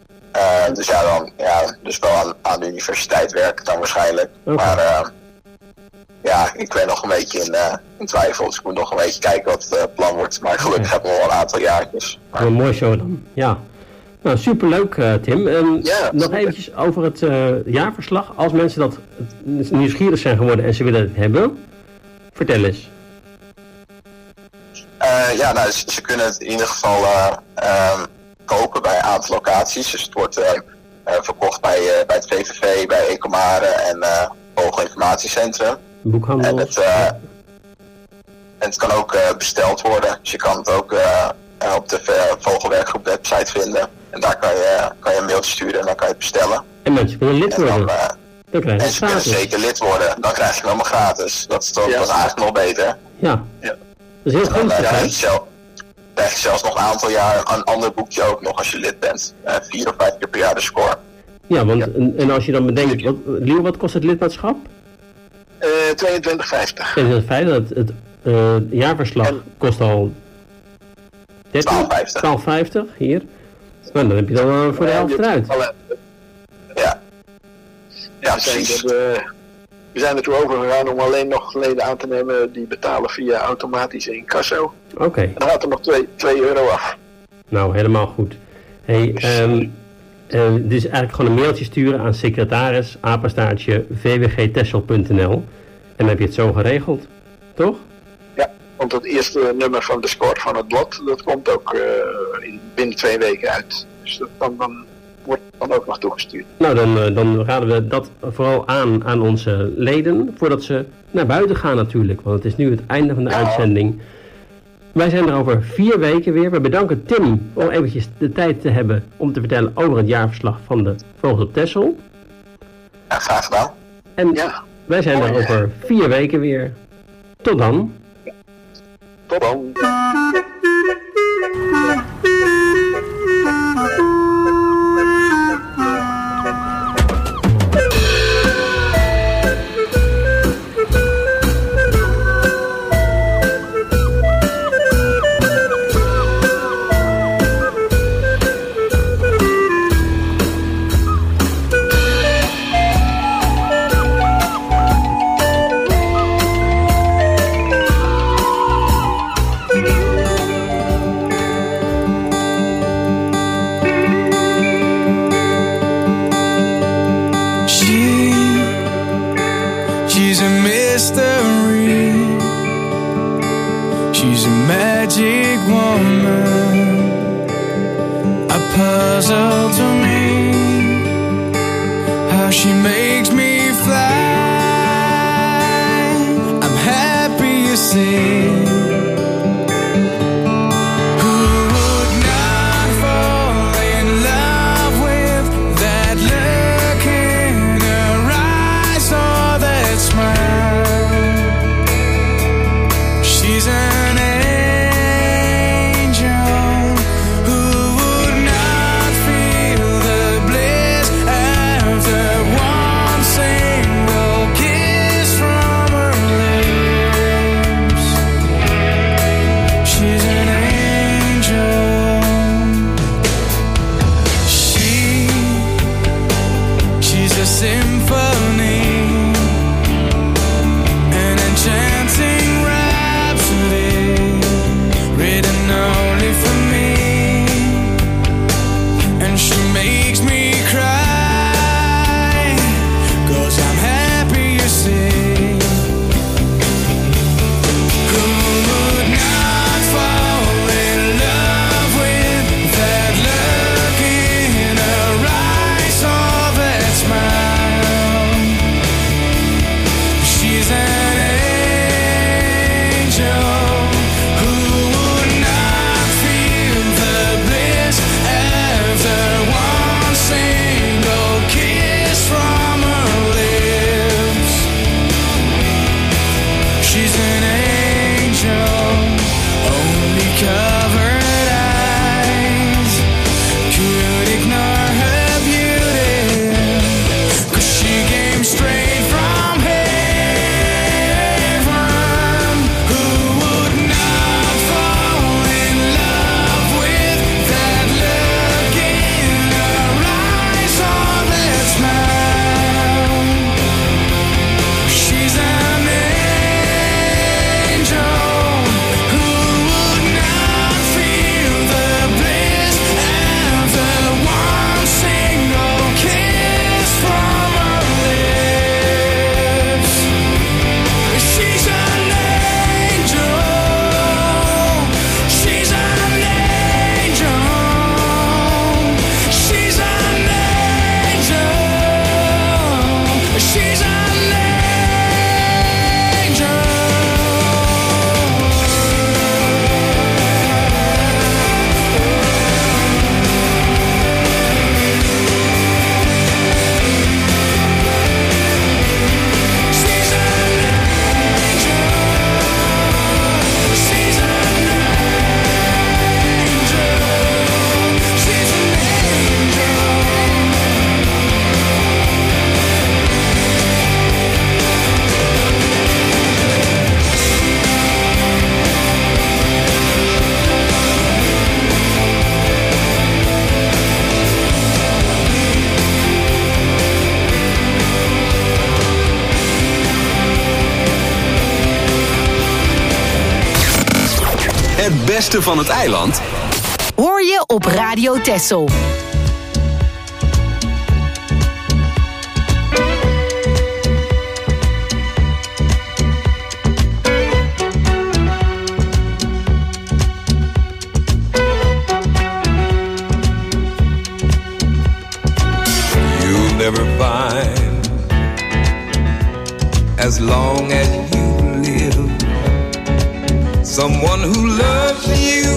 Dus wel aan de universiteit werken dan waarschijnlijk. Okay. Maar ik ben nog een beetje in twijfel. Dus ik moet nog een beetje kijken wat het plan wordt. Maar gelukkig heb ik nog wel een aantal jaartjes. Maar... Een mooi show dan, ja. Nou, superleuk Tim. Nog eventjes over het jaarverslag. Als mensen dat nieuwsgierig zijn geworden en ze willen het hebben, vertel eens. Ze kunnen het in ieder geval kopen bij een aantal locaties. Dus het wordt verkocht bij het VVV, bij Ecomare en Vogelinformatiecentrum. Boekhandel. En het kan ook besteld worden. Dus je kan het ook op de Vogelwerkgroep website vinden. En daar kan je een mailtje sturen en dan kan je het bestellen. En mensen kunnen lid worden. En ze kunnen zeker lid worden. Dan krijg je hem allemaal gratis. Dat is toch eigenlijk nog beter. Ja. Dat is heel gunstig, hè? Krijg je zelfs nog een aantal jaar een ander boekje ook nog als je lid bent. 4 of 5 keer per jaar de score. Ja, want en als je dan bedenkt, wat kost het lidmaatschap? $22,50. En het feit dat het jaarverslag kost al $12,50 hier. Nou, dan heb je dan voor de helft eruit. Ja, precies. We zijn ertoe overgegaan om alleen nog leden aan te nemen die betalen via automatische incasso. Oké. En dan gaat er nog 2 euro af. Nou, helemaal goed. Hey, dus eigenlijk gewoon een mailtje sturen aan secretaris, vwgtessel.nl. En dan heb je het zo geregeld, toch? Ja, want het eerste nummer van de score van het blad, dat komt ook binnen 2 weken uit. Dus dat dan wordt dan ook nog toegestuurd. Nou, dan raden we dat vooral aan onze leden, voordat ze naar buiten gaan natuurlijk. Want het is nu het einde van de uitzending. Wij zijn er over 4 weken weer. We bedanken Tim om eventjes de tijd te hebben om te vertellen over het jaarverslag van de Vogels op Texel. Ja, graag gedaan. En wij zijn er over 4 weken weer. Tot dan. Tot dan. One Het beste van het eiland hoor je op Radio Texel. You'll never find, as long as you live, someone who loves you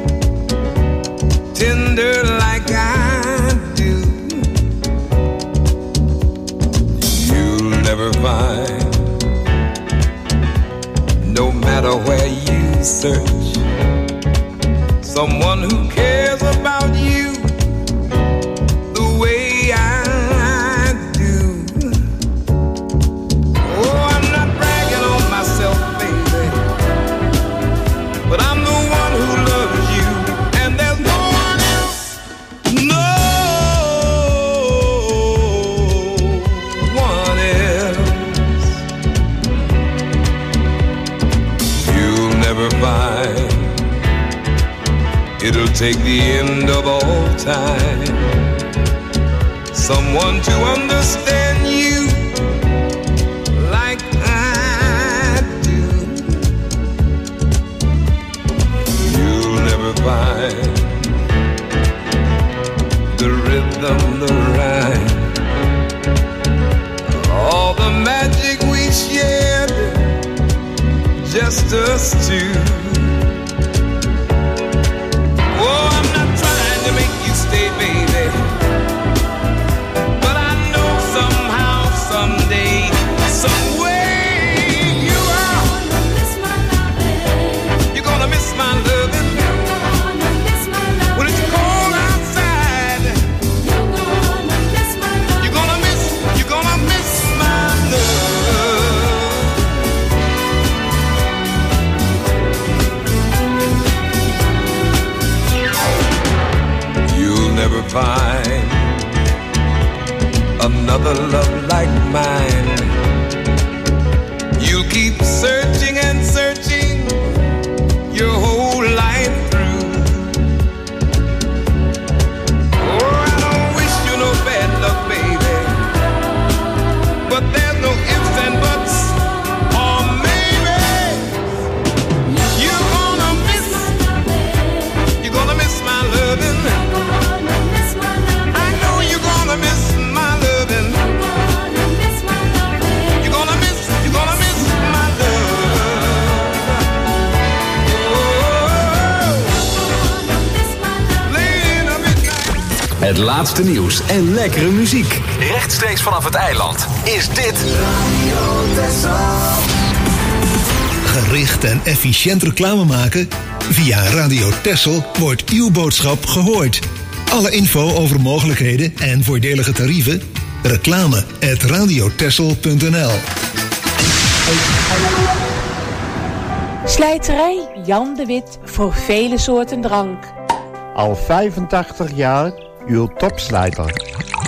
tender like I do. You'll never find, no matter where you search, someone who cares about you the way I do. Oh, I'm not bragging on myself, baby, but I'm the one who loves you, and there's no one else, no one else. You'll never find, it'll take the end of all time, someone to understand you like I do. You'll never find the rhythm, the rhyme, all the magic we shared, just us two. Oh, I'm not trying to make you stay, baby, but I know somehow, someday, some way you are. You're gonna miss my loving when it's cold outside. You're gonna miss my love. You'll never find another love like mine. You'll keep searching and searching your whole life through. Oh, I don't wish you no bad luck, baby, but there's no ifs and buts, or maybe you're gonna miss my loving. I know you're gonna miss my loving. You're gonna miss my love. Oh, late at midnight. Het laatste nieuws en lekkere muziek. Rechtstreeks vanaf het eiland is dit Gericht en efficiënt reclame maken? Via Radio Texel wordt uw boodschap gehoord. Alle info over mogelijkheden en voordelige tarieven? reclame@radiotexel.nl. Slijterij Jan de Wit voor vele soorten drank. Al 85 jaar uw topslijter.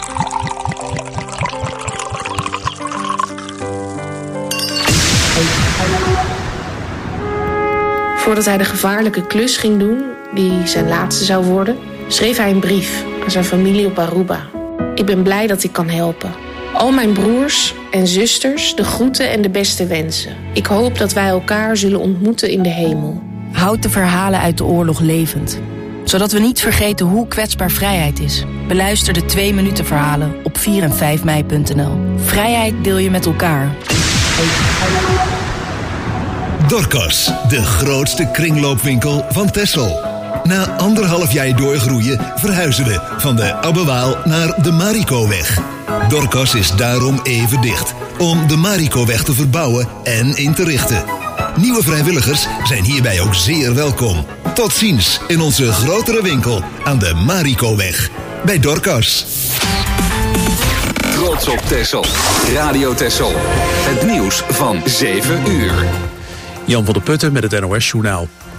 Voordat hij de gevaarlijke klus ging doen, die zijn laatste zou worden, schreef hij een brief aan zijn familie op Aruba. Ik ben blij dat ik kan helpen. Al mijn broers en zusters, de groeten en de beste wensen. Ik hoop dat wij elkaar zullen ontmoeten in de hemel. Houd de verhalen uit de oorlog levend, zodat we niet vergeten hoe kwetsbaar vrijheid is. Beluister de 2-minuten verhalen op 4 en 5 mei.nl. Vrijheid deel je met elkaar. Dorcas, de grootste kringloopwinkel van Texel. Na 1,5 jaar doorgroeien verhuizen we van de Abbewaal naar de Marikoweg. Dorcas is daarom even dicht, om de Marikoweg te verbouwen en in te richten. Nieuwe vrijwilligers zijn hierbij ook zeer welkom. Tot ziens in onze grotere winkel aan de Marikoweg. Bij Dorcas. Trots op Texel. Radio Texel. Het nieuws van 7 uur. Jan van der Putten met het NOS-journaal.